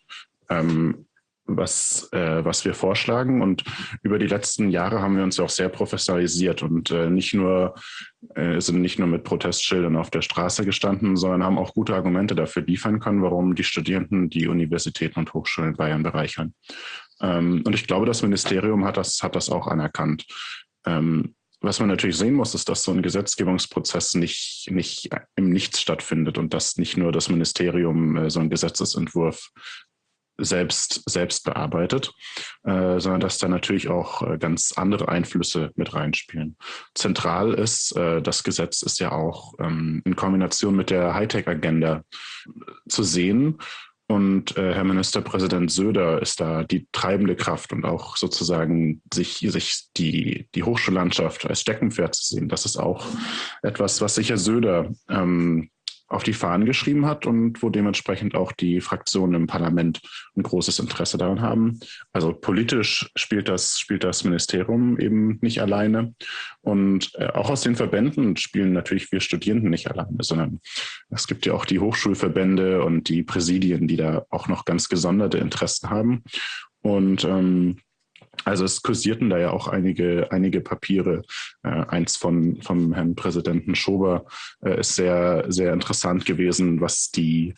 was wir vorschlagen. Und über die letzten Jahre haben wir uns auch sehr professionalisiert und sind nicht nur mit Protestschildern auf der Straße gestanden, sondern haben auch gute Argumente dafür liefern können, warum die Studierenden die Universitäten und Hochschulen in Bayern bereichern. Und ich glaube, das Ministerium hat das auch anerkannt. Was man natürlich sehen muss, ist, dass so ein Gesetzgebungsprozess nicht im Nichts stattfindet und dass nicht nur das Ministerium so einen Gesetzesentwurf selbst bearbeitet, sondern dass da natürlich auch ganz andere Einflüsse mit reinspielen. Zentral ist, das Gesetz ist ja auch in Kombination mit der Hightech-Agenda zu sehen. Und Herr Ministerpräsident Söder ist da die treibende Kraft und auch sozusagen sich die Hochschullandschaft als Steckenpferd zu sehen. Das ist auch etwas, was sich Herr Söder auf die Fahnen geschrieben hat und wo dementsprechend auch die Fraktionen im Parlament ein großes Interesse daran haben. Also politisch spielt das Ministerium eben nicht alleine. Und auch aus den Verbänden spielen natürlich wir Studierenden nicht alleine, sondern es gibt ja auch die Hochschulverbände und die Präsidien, die da auch noch ganz gesonderte Interessen haben. Und also es kursierten da ja auch einige Papiere. Eins vom Herrn Präsidenten Schober ist sehr, sehr interessant gewesen, was die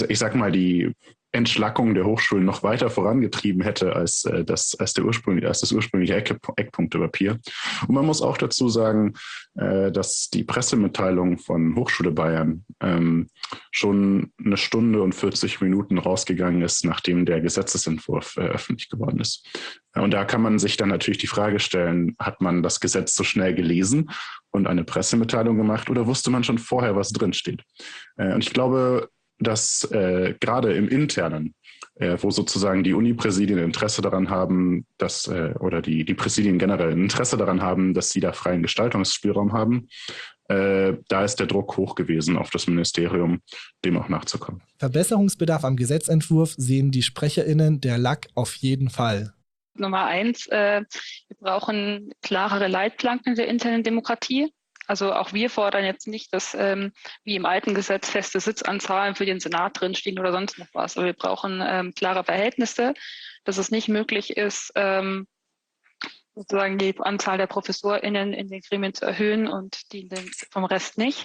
Entschlackung der Hochschulen noch weiter vorangetrieben hätte als das ursprüngliche Eckpunktepapier. Und man muss auch dazu sagen, dass die Pressemitteilung von Hochschule Bayern schon 1 Stunde und 40 Minuten rausgegangen ist, nachdem der Gesetzesentwurf öffentlich geworden ist. Und da kann man sich dann natürlich die Frage stellen, hat man das Gesetz so schnell gelesen und eine Pressemitteilung gemacht oder wusste man schon vorher, was drinsteht? Und ich glaube, dass gerade im Internen, wo sozusagen die Uni-Präsidien Interesse daran haben, oder die Präsidien generell ein Interesse daran haben, dass sie da freien Gestaltungsspielraum haben, da ist der Druck hoch gewesen auf das Ministerium, dem auch nachzukommen. Verbesserungsbedarf am Gesetzentwurf sehen die SprecherInnen der LAK auf jeden Fall. Nummer 1, wir brauchen klarere Leitplanken der internen Demokratie. Also auch wir fordern jetzt nicht, dass wie im alten Gesetz feste Sitzanzahlen für den Senat drinstehen oder sonst noch was. Aber wir brauchen klare Verhältnisse, dass es nicht möglich ist, sozusagen die Anzahl der ProfessorInnen in den Gremien zu erhöhen und die vom Rest nicht.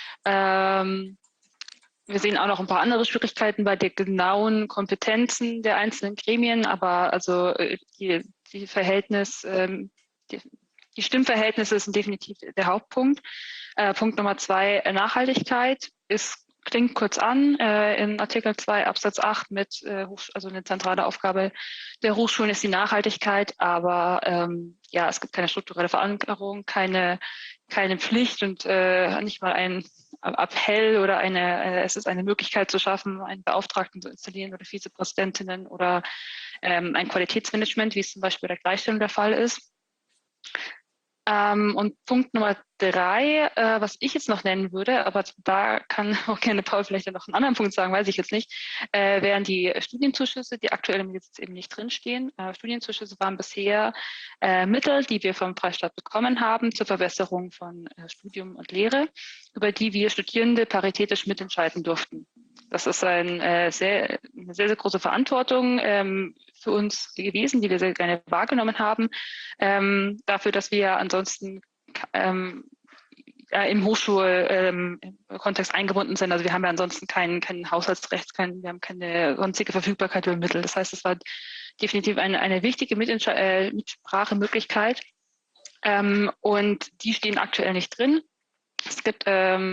Wir sehen auch noch ein paar andere Schwierigkeiten bei den genauen Kompetenzen der einzelnen Gremien, aber also die Stimmverhältnisse sind definitiv der Hauptpunkt. Punkt Nummer 2, Nachhaltigkeit klingt kurz an. In Artikel 2 Absatz 8 also eine zentrale Aufgabe der Hochschulen ist die Nachhaltigkeit, aber es gibt keine strukturelle Verankerung, keine Pflicht und nicht mal ein Appell oder es ist eine Möglichkeit zu schaffen, einen Beauftragten zu installieren oder Vizepräsidentinnen oder ein Qualitätsmanagement, wie es zum Beispiel bei der Gleichstellung der Fall ist. Und Punkt Nummer 3, was ich jetzt noch nennen würde, aber da kann auch gerne Paul vielleicht noch einen anderen Punkt sagen, weiß ich jetzt nicht, wären die Studienzuschüsse, die aktuell im Gesetz eben nicht drinstehen. Studienzuschüsse waren bisher Mittel, die wir vom Freistaat bekommen haben zur Verbesserung von Studium und Lehre, über die wir Studierende paritätisch mitentscheiden durften. Das ist eine sehr, sehr große Verantwortung für uns gewesen, die wir sehr gerne wahrgenommen haben, dafür, dass wir ansonsten im Hochschulkontext eingebunden sind. Also wir haben ja ansonsten kein Haushaltsrecht, wir haben keine sonstige Verfügbarkeit über Mittel. Das heißt, es war definitiv eine wichtige Mitsprachemöglichkeit und die stehen aktuell nicht drin. Es gibt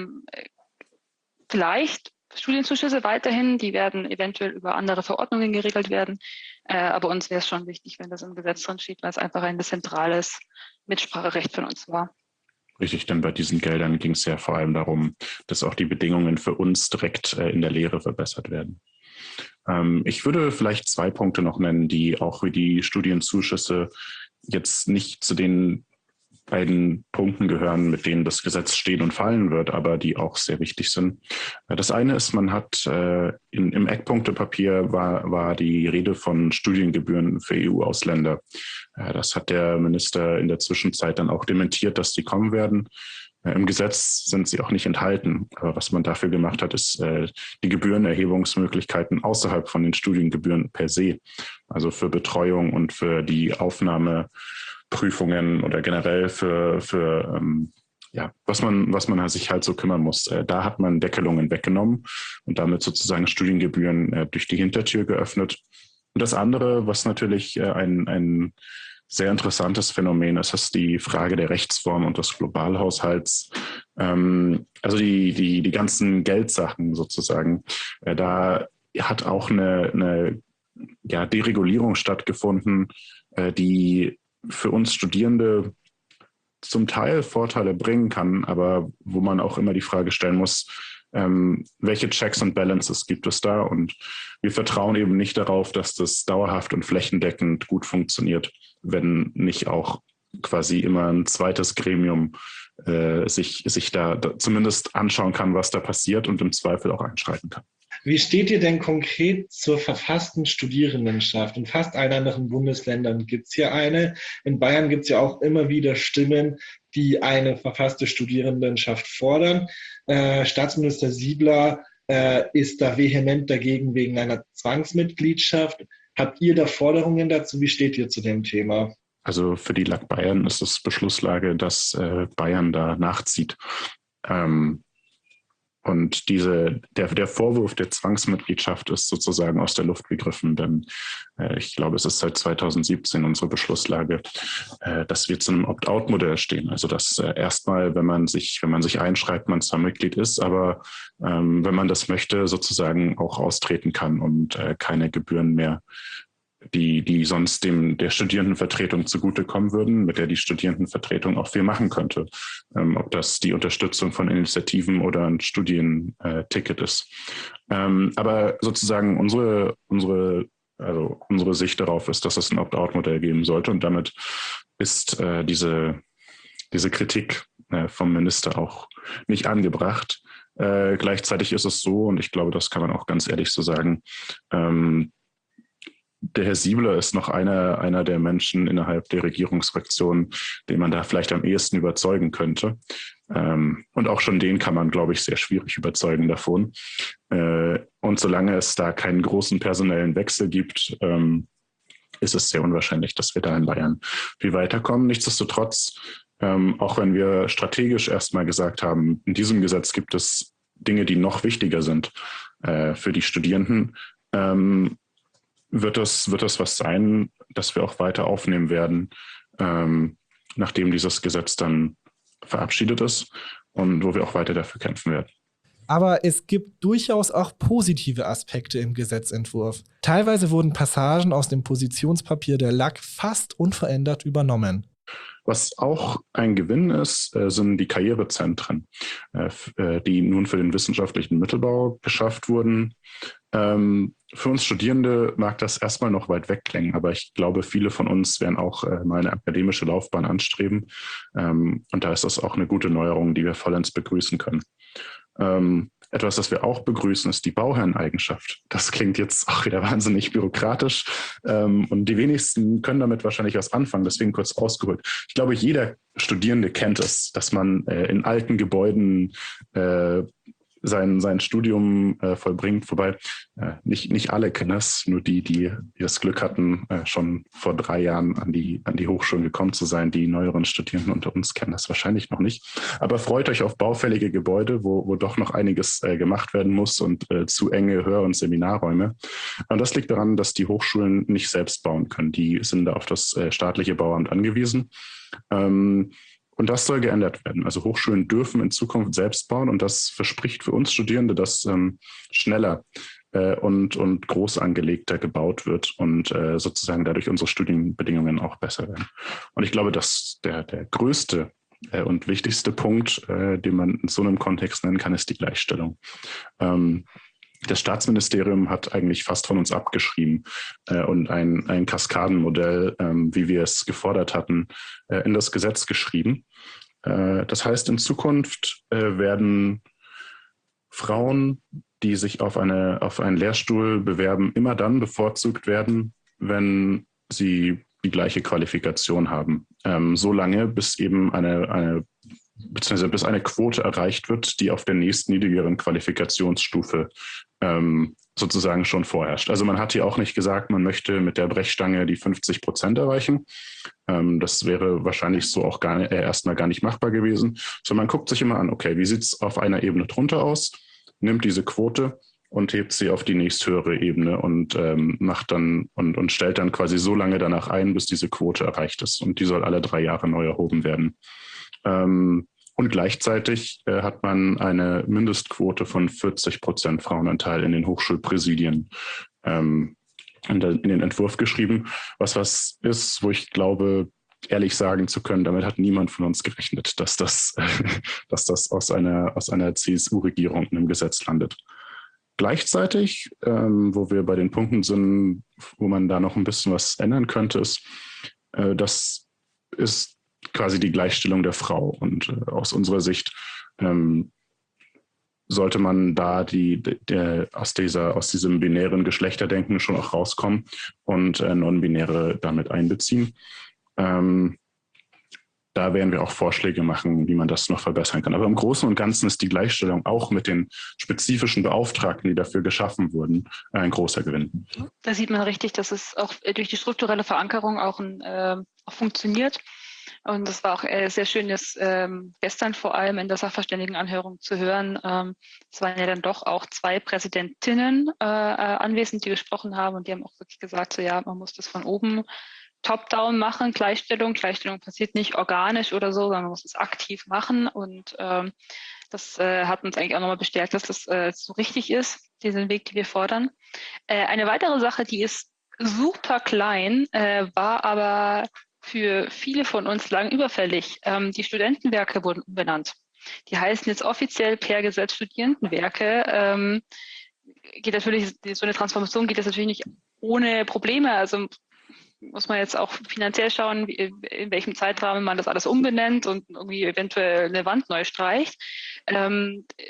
vielleicht Studienzuschüsse weiterhin, die werden eventuell über andere Verordnungen geregelt werden. Aber uns wäre es schon wichtig, wenn das im Gesetz drin steht, weil es einfach ein zentrales Mitspracherecht von uns war. Richtig, denn bei diesen Geldern ging es ja vor allem darum, dass auch die Bedingungen für uns direkt in der Lehre verbessert werden. Ich würde vielleicht 2 Punkte noch nennen, die auch wie die Studienzuschüsse jetzt nicht zu den beiden Punkten gehören, mit denen das Gesetz stehen und fallen wird, aber die auch sehr wichtig sind. Das eine ist, man hat im Eckpunktepapier war die Rede von Studiengebühren für EU-Ausländer. Das hat der Minister in der Zwischenzeit dann auch dementiert, dass die kommen werden. Im Gesetz sind sie auch nicht enthalten. Aber was man dafür gemacht hat, ist die Gebührenerhebungsmöglichkeiten außerhalb von den Studiengebühren per se, also für Betreuung und für die Aufnahmeprüfungen oder generell für was man sich halt so kümmern muss. Da hat man Deckelungen weggenommen und damit sozusagen Studiengebühren durch die Hintertür geöffnet. Und das andere, was natürlich ein sehr interessantes Phänomen ist, ist die Frage der Rechtsform und des Globalhaushalts. Also die ganzen Geldsachen sozusagen. Da hat auch eine Deregulierung stattgefunden, die für uns Studierende zum Teil Vorteile bringen kann, aber wo man auch immer die Frage stellen muss, welche Checks and Balances gibt es da? Und wir vertrauen eben nicht darauf, dass das dauerhaft und flächendeckend gut funktioniert, wenn nicht auch quasi immer ein zweites Gremium sich da zumindest anschauen kann, was da passiert und im Zweifel auch einschreiten kann. Wie steht ihr denn konkret zur verfassten Studierendenschaft? In fast allen anderen Bundesländern gibt es hier eine. In Bayern gibt es ja auch immer wieder Stimmen, die eine verfasste Studierendenschaft fordern. Staatsminister Siebler ist da vehement dagegen wegen einer Zwangsmitgliedschaft. Habt ihr da Forderungen dazu? Wie steht ihr zu dem Thema? Also für die LAG Bayern ist es Beschlusslage, dass Bayern da nachzieht. Und der Vorwurf der Zwangsmitgliedschaft ist sozusagen aus der Luft gegriffen, denn ich glaube, es ist seit 2017 unsere Beschlusslage, dass wir zu einem Opt-out-Modell stehen. Also dass erstmal, wenn man sich einschreibt, man zwar Mitglied ist, aber wenn man das möchte, sozusagen auch austreten kann und keine Gebühren mehr, die sonst der Studierendenvertretung zugutekommen würden, mit der die Studierendenvertretung auch viel machen könnte. Ob das die Unterstützung von Initiativen oder ein Studienticket ist. Aber sozusagen unsere Sicht darauf ist, dass es ein Opt-out-Modell geben sollte. Und damit ist diese Kritik vom Minister auch nicht angebracht. Gleichzeitig ist es so, und ich glaube, das kann man auch ganz ehrlich so sagen, der Herr Siebler ist noch einer der Menschen innerhalb der Regierungsfraktion, den man da vielleicht am ehesten überzeugen könnte. Und auch schon den kann man, glaube ich, sehr schwierig überzeugen davon. Und solange es da keinen großen personellen Wechsel gibt, ist es sehr unwahrscheinlich, dass wir da in Bayern viel weiterkommen. Nichtsdestotrotz, auch wenn wir strategisch erstmal gesagt haben, in diesem Gesetz gibt es Dinge, die noch wichtiger sind für die Studierenden, wird das was sein, das wir auch weiter aufnehmen werden, nachdem dieses Gesetz dann verabschiedet ist und wo wir auch weiter dafür kämpfen werden. Aber es gibt durchaus auch positive Aspekte im Gesetzentwurf. Teilweise wurden Passagen aus dem Positionspapier der LAG fast unverändert übernommen. Was auch ein Gewinn ist, sind die Karrierezentren, die nun für den wissenschaftlichen Mittelbau geschafft wurden. Für uns Studierende mag das erstmal noch weit weg klingen, aber ich glaube, viele von uns werden auch mal eine akademische Laufbahn anstreben. Und da ist das auch eine gute Neuerung, die wir vollends begrüßen können. Etwas, das wir auch begrüßen, ist die Bauherreneigenschaft. Das klingt jetzt auch wieder wahnsinnig bürokratisch und die wenigsten können damit wahrscheinlich was anfangen, deswegen kurz ausgeholt. Ich glaube, jeder Studierende kennt es, dass man in alten Gebäuden sein Studium vollbringt, wobei nicht alle kennen es, nur die das Glück hatten, schon vor 3 Jahren an die Hochschulen gekommen zu sein. Die neueren Studierenden unter uns kennen das wahrscheinlich noch nicht. Aber freut euch auf baufällige Gebäude, wo doch noch einiges gemacht werden muss und zu enge Hör- und Seminarräume. Und das liegt daran, dass die Hochschulen nicht selbst bauen können. Die sind da auf das staatliche Bauamt angewiesen. Und das soll geändert werden. Also Hochschulen dürfen in Zukunft selbst bauen und das verspricht für uns Studierende, dass schneller und groß angelegter gebaut wird und sozusagen dadurch unsere Studienbedingungen auch besser werden. Und ich glaube, dass der größte und wichtigste Punkt, den man in so einem Kontext nennen kann, ist die Gleichstellung. Das Staatsministerium hat eigentlich fast von uns abgeschrieben und ein Kaskadenmodell, wie wir es gefordert hatten, in das Gesetz geschrieben. Das heißt, in Zukunft werden Frauen, die sich auf einen Lehrstuhl bewerben, immer dann bevorzugt werden, wenn sie die gleiche Qualifikation haben. So lange, bis eben bis eine Quote erreicht wird, die auf der nächsten niedrigeren Qualifikationsstufe sozusagen schon vorherrscht. Also man hat hier auch nicht gesagt, man möchte mit der Brechstange die 50% erreichen. Das wäre wahrscheinlich so auch erstmal gar nicht machbar gewesen. Sondern man guckt sich immer an, okay, wie sieht es auf einer Ebene drunter aus, nimmt diese Quote und hebt sie auf die nächsthöhere Ebene und macht dann und stellt dann quasi so lange danach ein, bis diese Quote erreicht ist. Und die soll alle 3 Jahre neu erhoben werden. Und gleichzeitig hat man eine Mindestquote von 40% Frauenanteil in den Hochschulpräsidien in den Entwurf geschrieben, was ist, wo ich glaube, ehrlich sagen zu können, damit hat niemand von uns gerechnet, dass das aus einer CSU-Regierung in einem Gesetz landet. Gleichzeitig, wo wir bei den Punkten sind, wo man da noch ein bisschen was ändern könnte, ist, das ist quasi die Gleichstellung der Frau. Und aus unserer Sicht sollte man da aus diesem binären Geschlechterdenken schon auch rauskommen und Non-Binäre damit einbeziehen. Da werden wir auch Vorschläge machen, wie man das noch verbessern kann. Aber im Großen und Ganzen ist die Gleichstellung auch mit den spezifischen Beauftragten, die dafür geschaffen wurden, ein großer Gewinn. Da sieht man richtig, dass es auch durch die strukturelle Verankerung auch funktioniert. Und das war auch sehr schön, das gestern vor allem in der Sachverständigenanhörung zu hören. Es waren ja dann doch auch 2 Präsidentinnen anwesend, die gesprochen haben und die haben auch wirklich gesagt, so ja, man muss das von oben top-down machen, Gleichstellung. Gleichstellung passiert nicht organisch oder so, sondern man muss es aktiv machen und das hat uns eigentlich auch nochmal bestärkt, dass das so richtig ist, diesen Weg, den wir fordern. Eine weitere Sache, die ist super klein, war aber für viele von uns lang überfällig. Die Studentenwerke wurden umbenannt. Die heißen jetzt offiziell per Gesetz Studierendenwerke. Geht natürlich, so eine Transformation geht das natürlich nicht ohne Probleme. Also muss man jetzt auch finanziell schauen, in welchem Zeitrahmen man das alles umbenennt und irgendwie eventuell eine Wand neu streicht.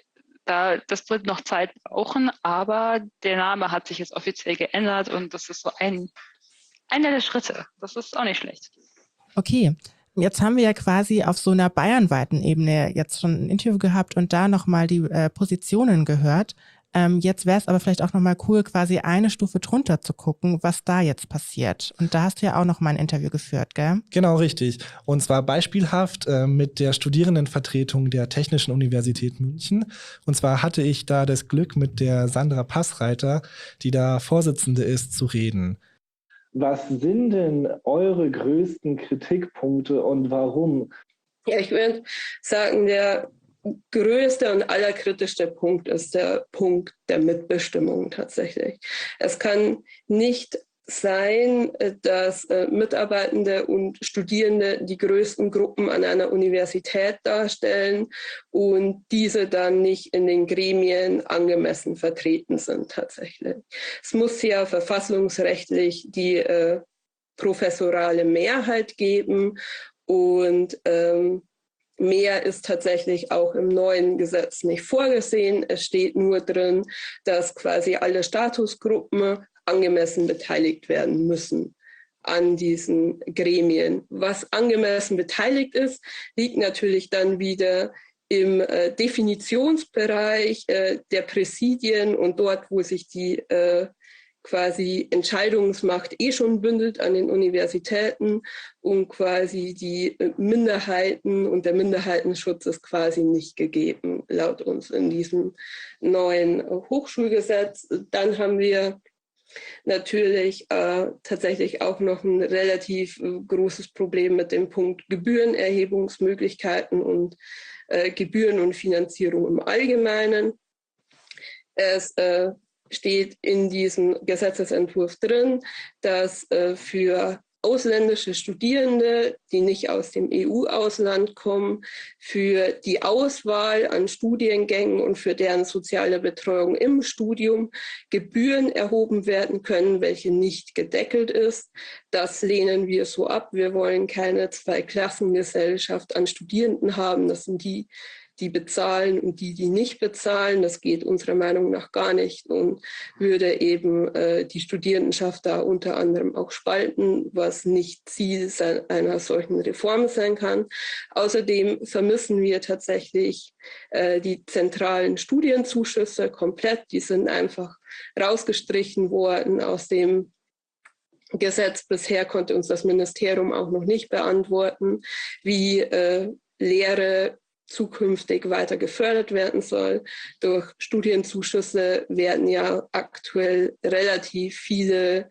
Das wird noch Zeit brauchen, aber der Name hat sich jetzt offiziell geändert und das ist so einer der Schritte. Das ist auch nicht schlecht. Okay, jetzt haben wir ja quasi auf so einer bayernweiten Ebene jetzt schon ein Interview gehabt und da nochmal die Positionen gehört. Jetzt wäre es aber vielleicht auch nochmal cool, quasi eine Stufe drunter zu gucken, was da jetzt passiert. Und da hast du ja auch nochmal ein Interview geführt, gell? Genau, richtig. Und zwar beispielhaft mit der Studierendenvertretung der Technischen Universität München. Und zwar hatte ich da das Glück, mit der Sandra Passreiter, die da Vorsitzende ist, zu reden. Was sind denn eure größten Kritikpunkte und warum? Ja, ich würde sagen, der größte und allerkritischste Punkt ist der Punkt der Mitbestimmung tatsächlich. Es kann nicht sein, dass Mitarbeitende und Studierende die größten Gruppen an einer Universität darstellen und diese dann nicht in den Gremien angemessen vertreten sind tatsächlich. Es muss ja verfassungsrechtlich die professorale Mehrheit geben und mehr ist tatsächlich auch im neuen Gesetz nicht vorgesehen. Es steht nur drin, dass quasi alle Statusgruppen angemessen beteiligt werden müssen an diesen Gremien. Was angemessen beteiligt ist, liegt natürlich dann wieder im Definitionsbereich der Präsidien und dort, wo sich die quasi Entscheidungsmacht schon bündelt an den Universitäten und quasi die Minderheiten und der Minderheitenschutz ist quasi nicht gegeben, laut uns in diesem neuen Hochschulgesetz. Dann haben wir natürlich tatsächlich auch noch ein relativ großes Problem mit dem Punkt Gebührenerhebungsmöglichkeiten und Gebühren und Finanzierung im Allgemeinen. Es steht in diesem Gesetzesentwurf drin, dass für ausländische Studierende, die nicht aus dem EU-Ausland kommen, für die Auswahl an Studiengängen und für deren soziale Betreuung im Studium Gebühren erhoben werden können, welche nicht gedeckelt ist. Das lehnen wir so ab. Wir wollen keine Zweiklassengesellschaft an Studierenden haben. Das sind die bezahlen und die nicht bezahlen. Das geht unserer Meinung nach gar nicht und würde eben die Studierendenschaft da unter anderem auch spalten, was nicht Ziel einer solchen Reform sein kann. Außerdem vermissen wir tatsächlich die zentralen Studienzuschüsse komplett. Die sind einfach rausgestrichen worden aus dem Gesetz. Bisher konnte uns das Ministerium auch noch nicht beantworten, wie Lehre zukünftig weiter gefördert werden soll. Durch Studienzuschüsse werden ja aktuell relativ viele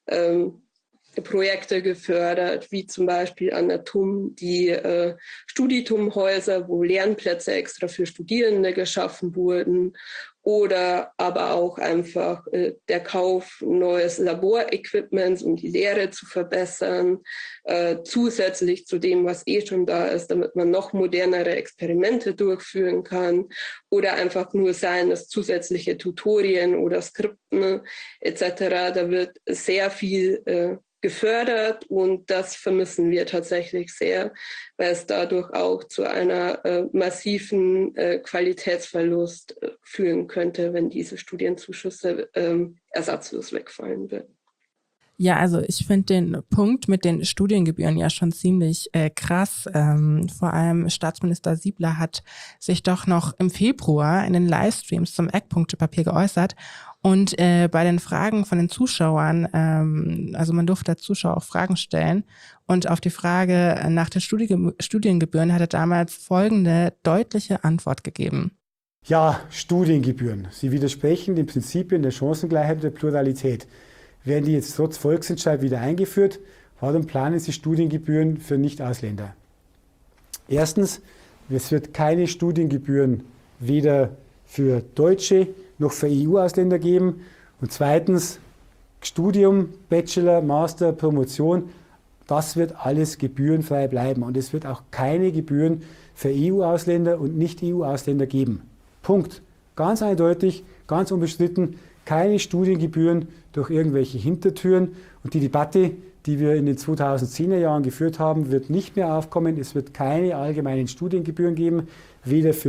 Projekte gefördert, wie zum Beispiel an der TUM die Studitum-Häuser, wo Lernplätze extra für Studierende geschaffen wurden, oder aber auch einfach der Kauf neues Laborequipments, um die Lehre zu verbessern, zusätzlich zu dem, was schon da ist, damit man noch modernere Experimente durchführen kann, oder einfach nur seines zusätzliche Tutorien oder Skripten etc. Da wird sehr viel gefördert und das vermissen wir tatsächlich sehr, weil es dadurch auch zu einer massiven Qualitätsverlust führen könnte, wenn diese Studienzuschüsse ersatzlos wegfallen würden. Ja, also ich finde den Punkt mit den Studiengebühren ja schon ziemlich krass. Vor allem Staatsminister Siebler hat sich doch noch im Februar in den Livestreams zum Eckpunktepapier geäußert. Und bei den Fragen von den Zuschauern, also man durfte als Zuschauer auch Fragen stellen. Und auf die Frage nach den Studiengebühren hat er damals folgende deutliche Antwort gegeben. Ja, Studiengebühren. Sie widersprechen den Prinzipien der Chancengleichheit und der Pluralität. Werden die jetzt trotz Volksentscheid wieder eingeführt? Warum planen Sie Studiengebühren für Nicht-Ausländer? Erstens, es wird keine Studiengebühren weder für Deutsche noch für EU-Ausländer geben. Und zweitens, Studium, Bachelor, Master, Promotion, das wird alles gebührenfrei bleiben. Und es wird auch keine Gebühren für EU-Ausländer und Nicht-EU-Ausländer geben. Punkt. Ganz eindeutig, ganz unbestritten, keine Studiengebühren durch irgendwelche Hintertüren. Und die Debatte, die wir in den 2010er Jahren geführt haben, wird nicht mehr aufkommen. Es wird keine allgemeinen Studiengebühren geben, weder für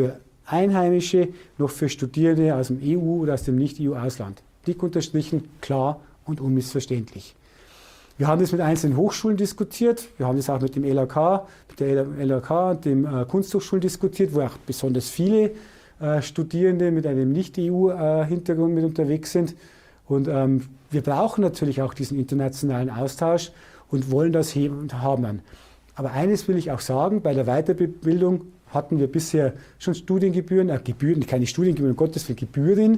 Einheimische noch für Studierende aus dem EU- oder aus dem Nicht-EU-Ausland. Dick unterstrichen, klar und unmissverständlich. Wir haben das mit einzelnen Hochschulen diskutiert, wir haben das auch mit dem LHK, mit der LHK und den Kunsthochschulen diskutiert, wo auch besonders viele Studierende mit einem Nicht-EU-Hintergrund mit unterwegs sind. Und wir brauchen natürlich auch diesen internationalen Austausch und wollen das haben. Aber eines will ich auch sagen, bei der Weiterbildung hatten wir bisher schon Studiengebühren, keine Studiengebühren, um Gottes Willen, Gebühren.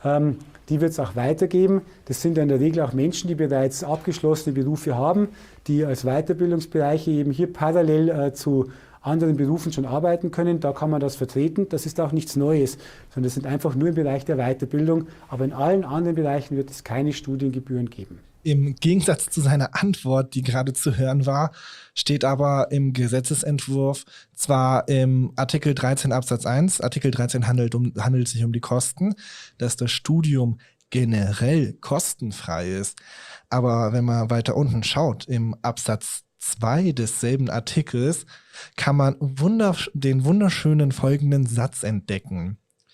Die wird es auch weitergeben. Das sind in der Regel auch Menschen, die bereits abgeschlossene Berufe haben, die als Weiterbildungsbereiche eben hier parallel zu anderen Berufen schon arbeiten können. Da kann man das vertreten. Das ist auch nichts Neues, sondern das sind einfach nur im Bereich der Weiterbildung. Aber in allen anderen Bereichen wird es keine Studiengebühren geben. Im Gegensatz zu seiner Antwort, die gerade zu hören war, steht aber im Gesetzesentwurf zwar im Artikel 13 Absatz 1, Artikel 13 handelt sich um die Kosten, dass das Studium generell kostenfrei ist. Aber wenn man weiter unten schaut, im Absatz 2 desselben Artikels, kann man den wunderschönen folgenden Satz entdecken.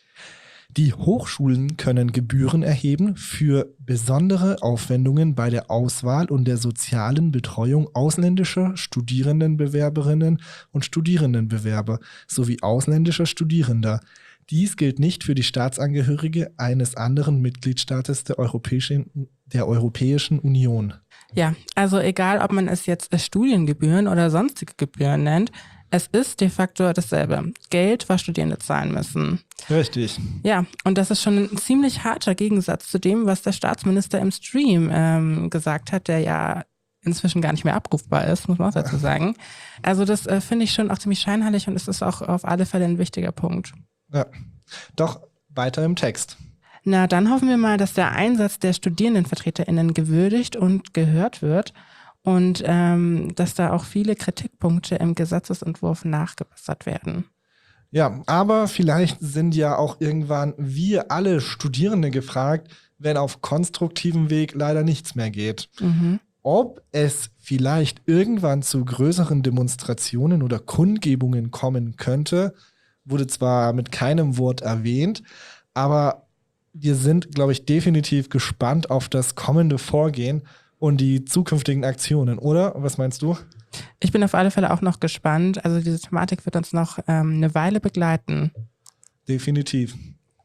Die Hochschulen können Gebühren erheben für besondere Aufwendungen bei der Auswahl und der sozialen Betreuung ausländischer Studierendenbewerberinnen und Studierendenbewerber sowie ausländischer Studierender. Dies gilt nicht für die Staatsangehörige eines anderen Mitgliedstaates der Europäischen Union. Ja, also egal, ob man es jetzt Studiengebühren oder sonstige Gebühren nennt, es ist de facto dasselbe. Geld, was Studierende zahlen müssen. Richtig. Ja, und das ist schon ein ziemlich harter Gegensatz zu dem, was der Staatsminister im Stream gesagt hat, der ja inzwischen gar nicht mehr abrufbar ist, muss man auch dazu sagen. Also das finde ich schon auch ziemlich scheinheilig und es ist auch auf alle Fälle ein wichtiger Punkt. Ja, doch weiter im Text. Na, dann hoffen wir mal, dass der Einsatz der StudierendenvertreterInnen gewürdigt und gehört wird. Und dass da auch viele Kritikpunkte im Gesetzesentwurf nachgebessert werden. Ja, aber vielleicht sind ja auch irgendwann wir alle Studierende gefragt, wenn auf konstruktivem Weg leider nichts mehr geht. Mhm. Ob es vielleicht irgendwann zu größeren Demonstrationen oder Kundgebungen kommen könnte, wurde zwar mit keinem Wort erwähnt, aber wir sind, glaube ich, definitiv gespannt auf das kommende Vorgehen und die zukünftigen Aktionen, oder? Was meinst du? Ich bin auf alle Fälle auch noch gespannt. Also diese Thematik wird uns noch eine Weile begleiten. Definitiv.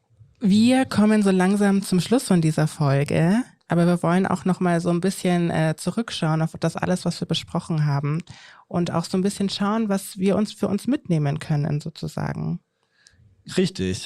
Wir kommen so langsam zum Schluss von dieser Folge, aber wir wollen auch noch mal so ein bisschen zurückschauen auf das alles, was wir besprochen haben und auch so ein bisschen schauen, was wir uns für uns mitnehmen können, sozusagen. Richtig.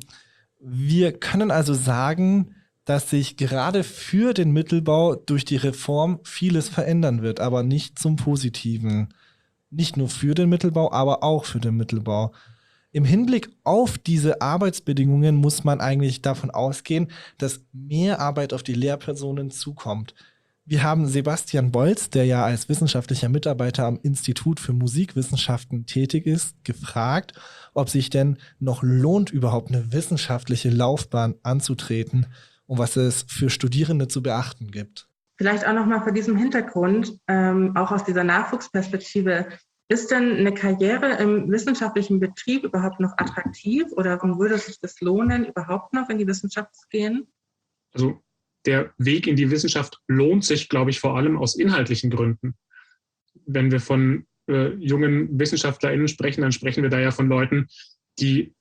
Wir können also sagen, dass sich gerade für den Mittelbau durch die Reform vieles verändern wird, aber nicht zum Positiven. Nicht nur für den Mittelbau, aber auch für den Mittelbau. Im Hinblick auf diese Arbeitsbedingungen muss man eigentlich davon ausgehen, dass mehr Arbeit auf die Lehrpersonen zukommt. Wir haben Sebastian Bolz, der ja als wissenschaftlicher Mitarbeiter am Institut für Musikwissenschaften tätig ist, gefragt, ob sich denn noch lohnt, überhaupt eine wissenschaftliche Laufbahn anzutreten und was es für Studierende zu beachten gibt. Vielleicht auch nochmal vor diesem Hintergrund, auch aus dieser Nachwuchsperspektive, ist denn eine Karriere im wissenschaftlichen Betrieb überhaupt noch attraktiv oder warum würde sich das lohnen, überhaupt noch in die Wissenschaft zu gehen? Also der Weg in die Wissenschaft lohnt sich, glaube ich, vor allem aus inhaltlichen Gründen. Wenn wir von jungen WissenschaftlerInnen sprechen, dann sprechen wir da ja von Leuten, die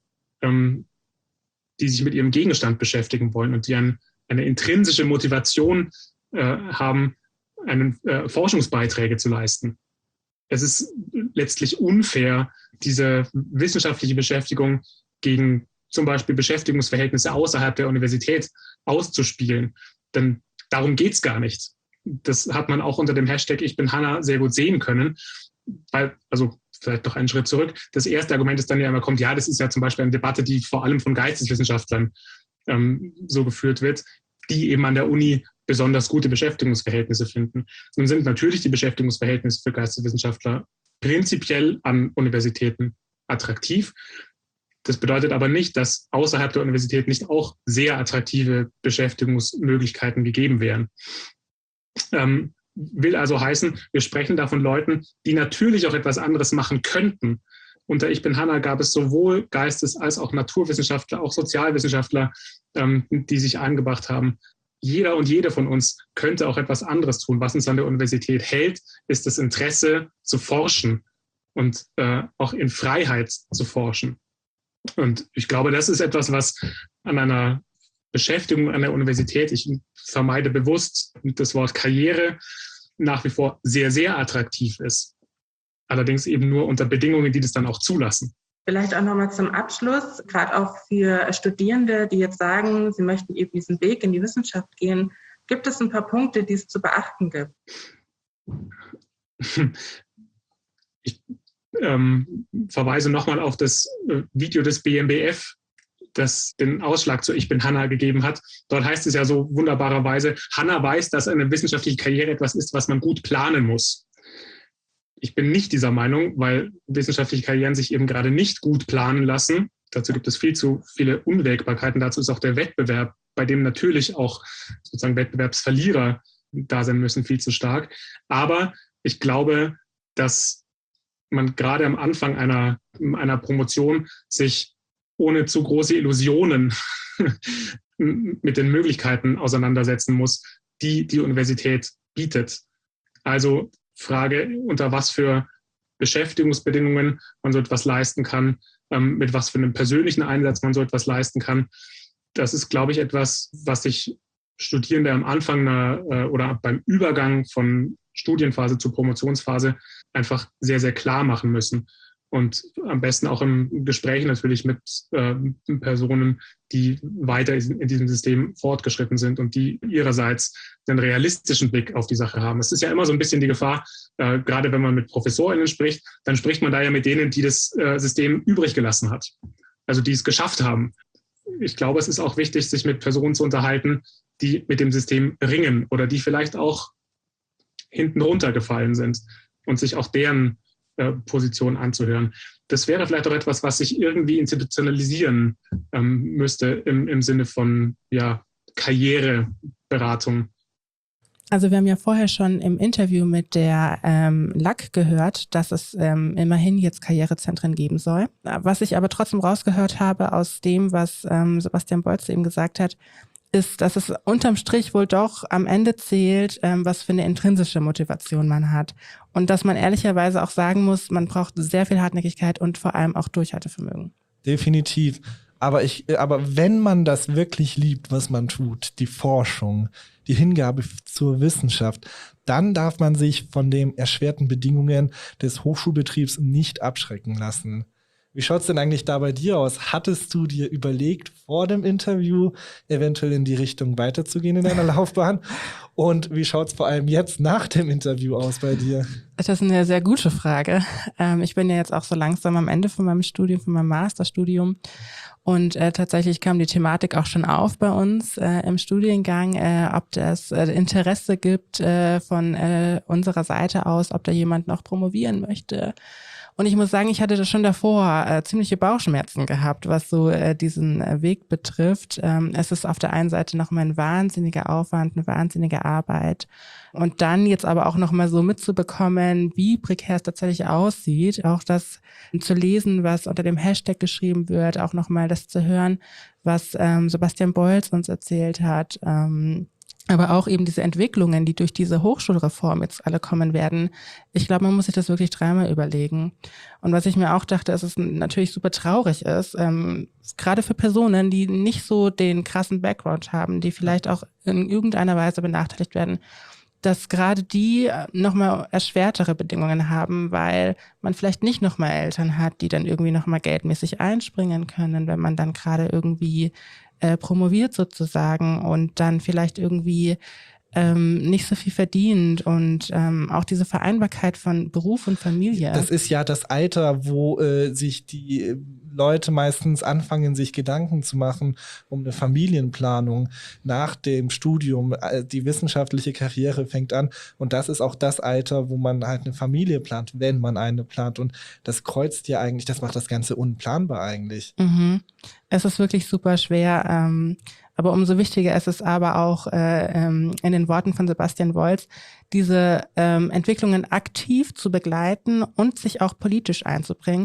sich mit ihrem Gegenstand beschäftigen wollen und die eine intrinsische Motivation haben, Forschungsbeiträge zu leisten. Es ist letztlich unfair, diese wissenschaftliche Beschäftigung gegen zum Beispiel Beschäftigungsverhältnisse außerhalb der Universität auszuspielen. Denn darum geht es gar nicht. Das hat man auch unter dem Hashtag Ich bin Hanna sehr gut sehen können. Weil, also vielleicht noch einen Schritt zurück, das erste Argument ist dann ja immer kommt, ja, das ist ja zum Beispiel eine Debatte, die vor allem von Geisteswissenschaftlern so geführt wird, die eben an der Uni besonders gute Beschäftigungsverhältnisse finden. Nun sind natürlich die Beschäftigungsverhältnisse für Geisteswissenschaftler prinzipiell an Universitäten attraktiv. Das bedeutet aber nicht, dass außerhalb der Universität nicht auch sehr attraktive Beschäftigungsmöglichkeiten gegeben wären. Will also heißen, wir sprechen da von Leuten, die natürlich auch etwas anderes machen könnten, unter Ich bin Hanna gab es sowohl Geistes- als auch Naturwissenschaftler, auch Sozialwissenschaftler, die sich eingebracht haben. Jeder und jede von uns könnte auch etwas anderes tun. Was uns an der Universität hält, ist das Interesse zu forschen und auch in Freiheit zu forschen. Und ich glaube, das ist etwas, was an einer Beschäftigung an der Universität, ich vermeide bewusst das Wort Karriere, nach wie vor sehr, sehr attraktiv ist. Allerdings eben nur unter Bedingungen, die das dann auch zulassen. Vielleicht auch nochmal zum Abschluss, gerade auch für Studierende, die jetzt sagen, sie möchten eben diesen Weg in die Wissenschaft gehen. Gibt es ein paar Punkte, die es zu beachten gibt? Ich verweise nochmal auf das Video des BMBF, das den Ausschlag zu Ich bin Hanna gegeben hat. Dort heißt es ja so wunderbarerweise, Hanna weiß, dass eine wissenschaftliche Karriere etwas ist, was man gut planen muss. Ich bin nicht dieser Meinung, weil wissenschaftliche Karrieren sich eben gerade nicht gut planen lassen. Dazu gibt es viel zu viele Unwägbarkeiten. Dazu ist auch der Wettbewerb, bei dem natürlich auch sozusagen Wettbewerbsverlierer da sein müssen, viel zu stark. Aber ich glaube, dass man gerade am Anfang einer Promotion sich ohne zu große Illusionen mit den Möglichkeiten auseinandersetzen muss, die die Universität bietet. Also Frage, unter was für Beschäftigungsbedingungen man so etwas leisten kann, mit was für einem persönlichen Einsatz man so etwas leisten kann. Das ist, glaube ich, etwas, was sich Studierende am Anfang oder beim Übergang von Studienphase zu Promotionsphase einfach sehr, sehr klar machen müssen. Und am besten auch im Gespräch natürlich mit Personen, die weiter in diesem System fortgeschritten sind und die ihrerseits einen realistischen Blick auf die Sache haben. Es ist ja immer so ein bisschen die Gefahr, gerade wenn man mit ProfessorInnen spricht, dann spricht man da ja mit denen, die das System übrig gelassen hat, also die es geschafft haben. Ich glaube, es ist auch wichtig, sich mit Personen zu unterhalten, die mit dem System ringen oder die vielleicht auch hinten runtergefallen sind und sich auch deren Position anzuhören. Das wäre vielleicht auch etwas, was sich irgendwie institutionalisieren müsste im Sinne von Karriereberatung. Also wir haben ja vorher schon im Interview mit der LAG gehört, dass es immerhin jetzt Karrierezentren geben soll. Was ich aber trotzdem rausgehört habe aus dem, was Sebastian Bolz eben gesagt hat, ist, dass es unterm Strich wohl doch am Ende zählt, was für eine intrinsische Motivation man hat. Und dass man ehrlicherweise auch sagen muss, man braucht sehr viel Hartnäckigkeit und vor allem auch Durchhaltevermögen. Definitiv. Aber wenn man das wirklich liebt, was man tut, die Forschung, die Hingabe zur Wissenschaft, dann darf man sich von den erschwerten Bedingungen des Hochschulbetriebs nicht abschrecken lassen. Wie schaut es denn eigentlich da bei dir aus? Hattest du dir überlegt, vor dem Interview eventuell in die Richtung weiterzugehen in deiner Laufbahn? Und wie schaut es vor allem jetzt nach dem Interview aus bei dir? Das ist eine sehr gute Frage. Ich bin ja jetzt auch so langsam am Ende von meinem Studium, von meinem Masterstudium. Und tatsächlich kam die Thematik auch schon auf bei uns im Studiengang, ob es Interesse gibt von unserer Seite aus, ob da jemand noch promovieren möchte. Und ich muss sagen, ich hatte das schon davor ziemliche Bauchschmerzen gehabt, was so diesen Weg betrifft. Es ist auf der einen Seite nochmal ein wahnsinniger Aufwand, eine wahnsinnige Arbeit. Und dann jetzt aber auch nochmal so mitzubekommen, wie prekär es tatsächlich aussieht, auch das zu lesen, was unter dem Hashtag geschrieben wird, auch nochmal das zu hören, was Sebastian Bolz uns erzählt hat. Aber auch eben diese Entwicklungen, die durch diese Hochschulreform jetzt alle kommen werden. Ich glaube, man muss sich das wirklich dreimal überlegen. Und was ich mir auch dachte, ist, dass es natürlich super traurig ist, gerade für Personen, die nicht so den krassen Background haben, die vielleicht auch in irgendeiner Weise benachteiligt werden, dass gerade die nochmal erschwertere Bedingungen haben, weil man vielleicht nicht nochmal Eltern hat, die dann irgendwie nochmal geldmäßig einspringen können, wenn man dann gerade irgendwie promoviert sozusagen und dann vielleicht irgendwie nicht so viel verdient und auch diese Vereinbarkeit von Beruf und Familie. Das ist ja das Alter, wo sich die Leute meistens anfangen, sich Gedanken zu machen um eine Familienplanung nach dem Studium. Die wissenschaftliche Karriere fängt an und das ist auch das Alter, wo man halt eine Familie plant, wenn man eine plant. Und das kreuzt ja eigentlich, das macht das Ganze unplanbar eigentlich. Mhm. Es ist wirklich super schwer, aber umso wichtiger ist es aber auch in den Worten von Sebastian Bolz, diese Entwicklungen aktiv zu begleiten und sich auch politisch einzubringen,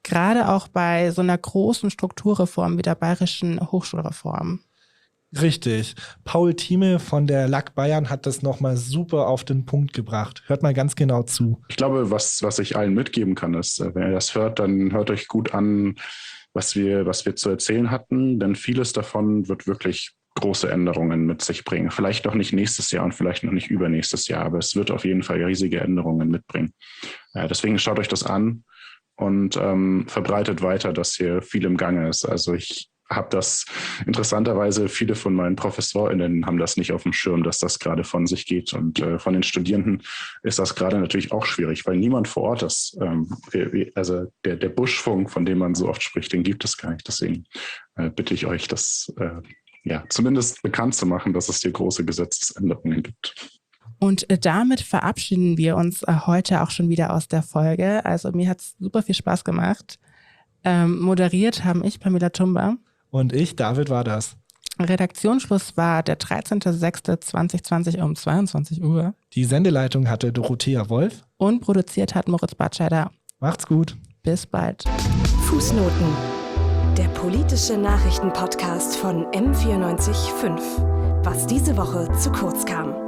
Gerade auch bei so einer großen Strukturreform wie der Bayerischen Hochschulreform. Richtig. Paul Thieme von der LAG Bayern hat das nochmal super auf den Punkt gebracht. Hört mal ganz genau zu. Ich glaube, was ich allen mitgeben kann, ist, wenn ihr das hört, dann hört euch gut an, was wir zu erzählen hatten, denn vieles davon wird wirklich große Änderungen mit sich bringen. Vielleicht noch nicht nächstes Jahr und vielleicht noch nicht übernächstes Jahr, aber es wird auf jeden Fall riesige Änderungen mitbringen. Deswegen schaut euch das an und verbreitet weiter, dass hier viel im Gange ist. Also ich habe das interessanterweise, viele von meinen ProfessorInnen haben das nicht auf dem Schirm, dass das gerade von sich geht. Und von den Studierenden ist das gerade natürlich auch schwierig, weil niemand vor Ort ist. Also der Buschfunk, von dem man so oft spricht, den gibt es gar nicht. Deswegen bitte ich euch, das zumindest bekannt zu machen, dass es hier große Gesetzesänderungen gibt. Und damit verabschieden wir uns heute auch schon wieder aus der Folge. Also mir hat es super viel Spaß gemacht. Moderiert haben ich, Pamela Tumba. Und ich, David Waders. Redaktionsschluss war der 13.06.2020 um 22 Uhr. Die Sendeleitung hatte Dorothea Wolf. Und produziert hat Moritz Batscheider. Macht's gut. Bis bald. Fußnoten. Der politische Nachrichtenpodcast von M94.5. Was diese Woche zu kurz kam.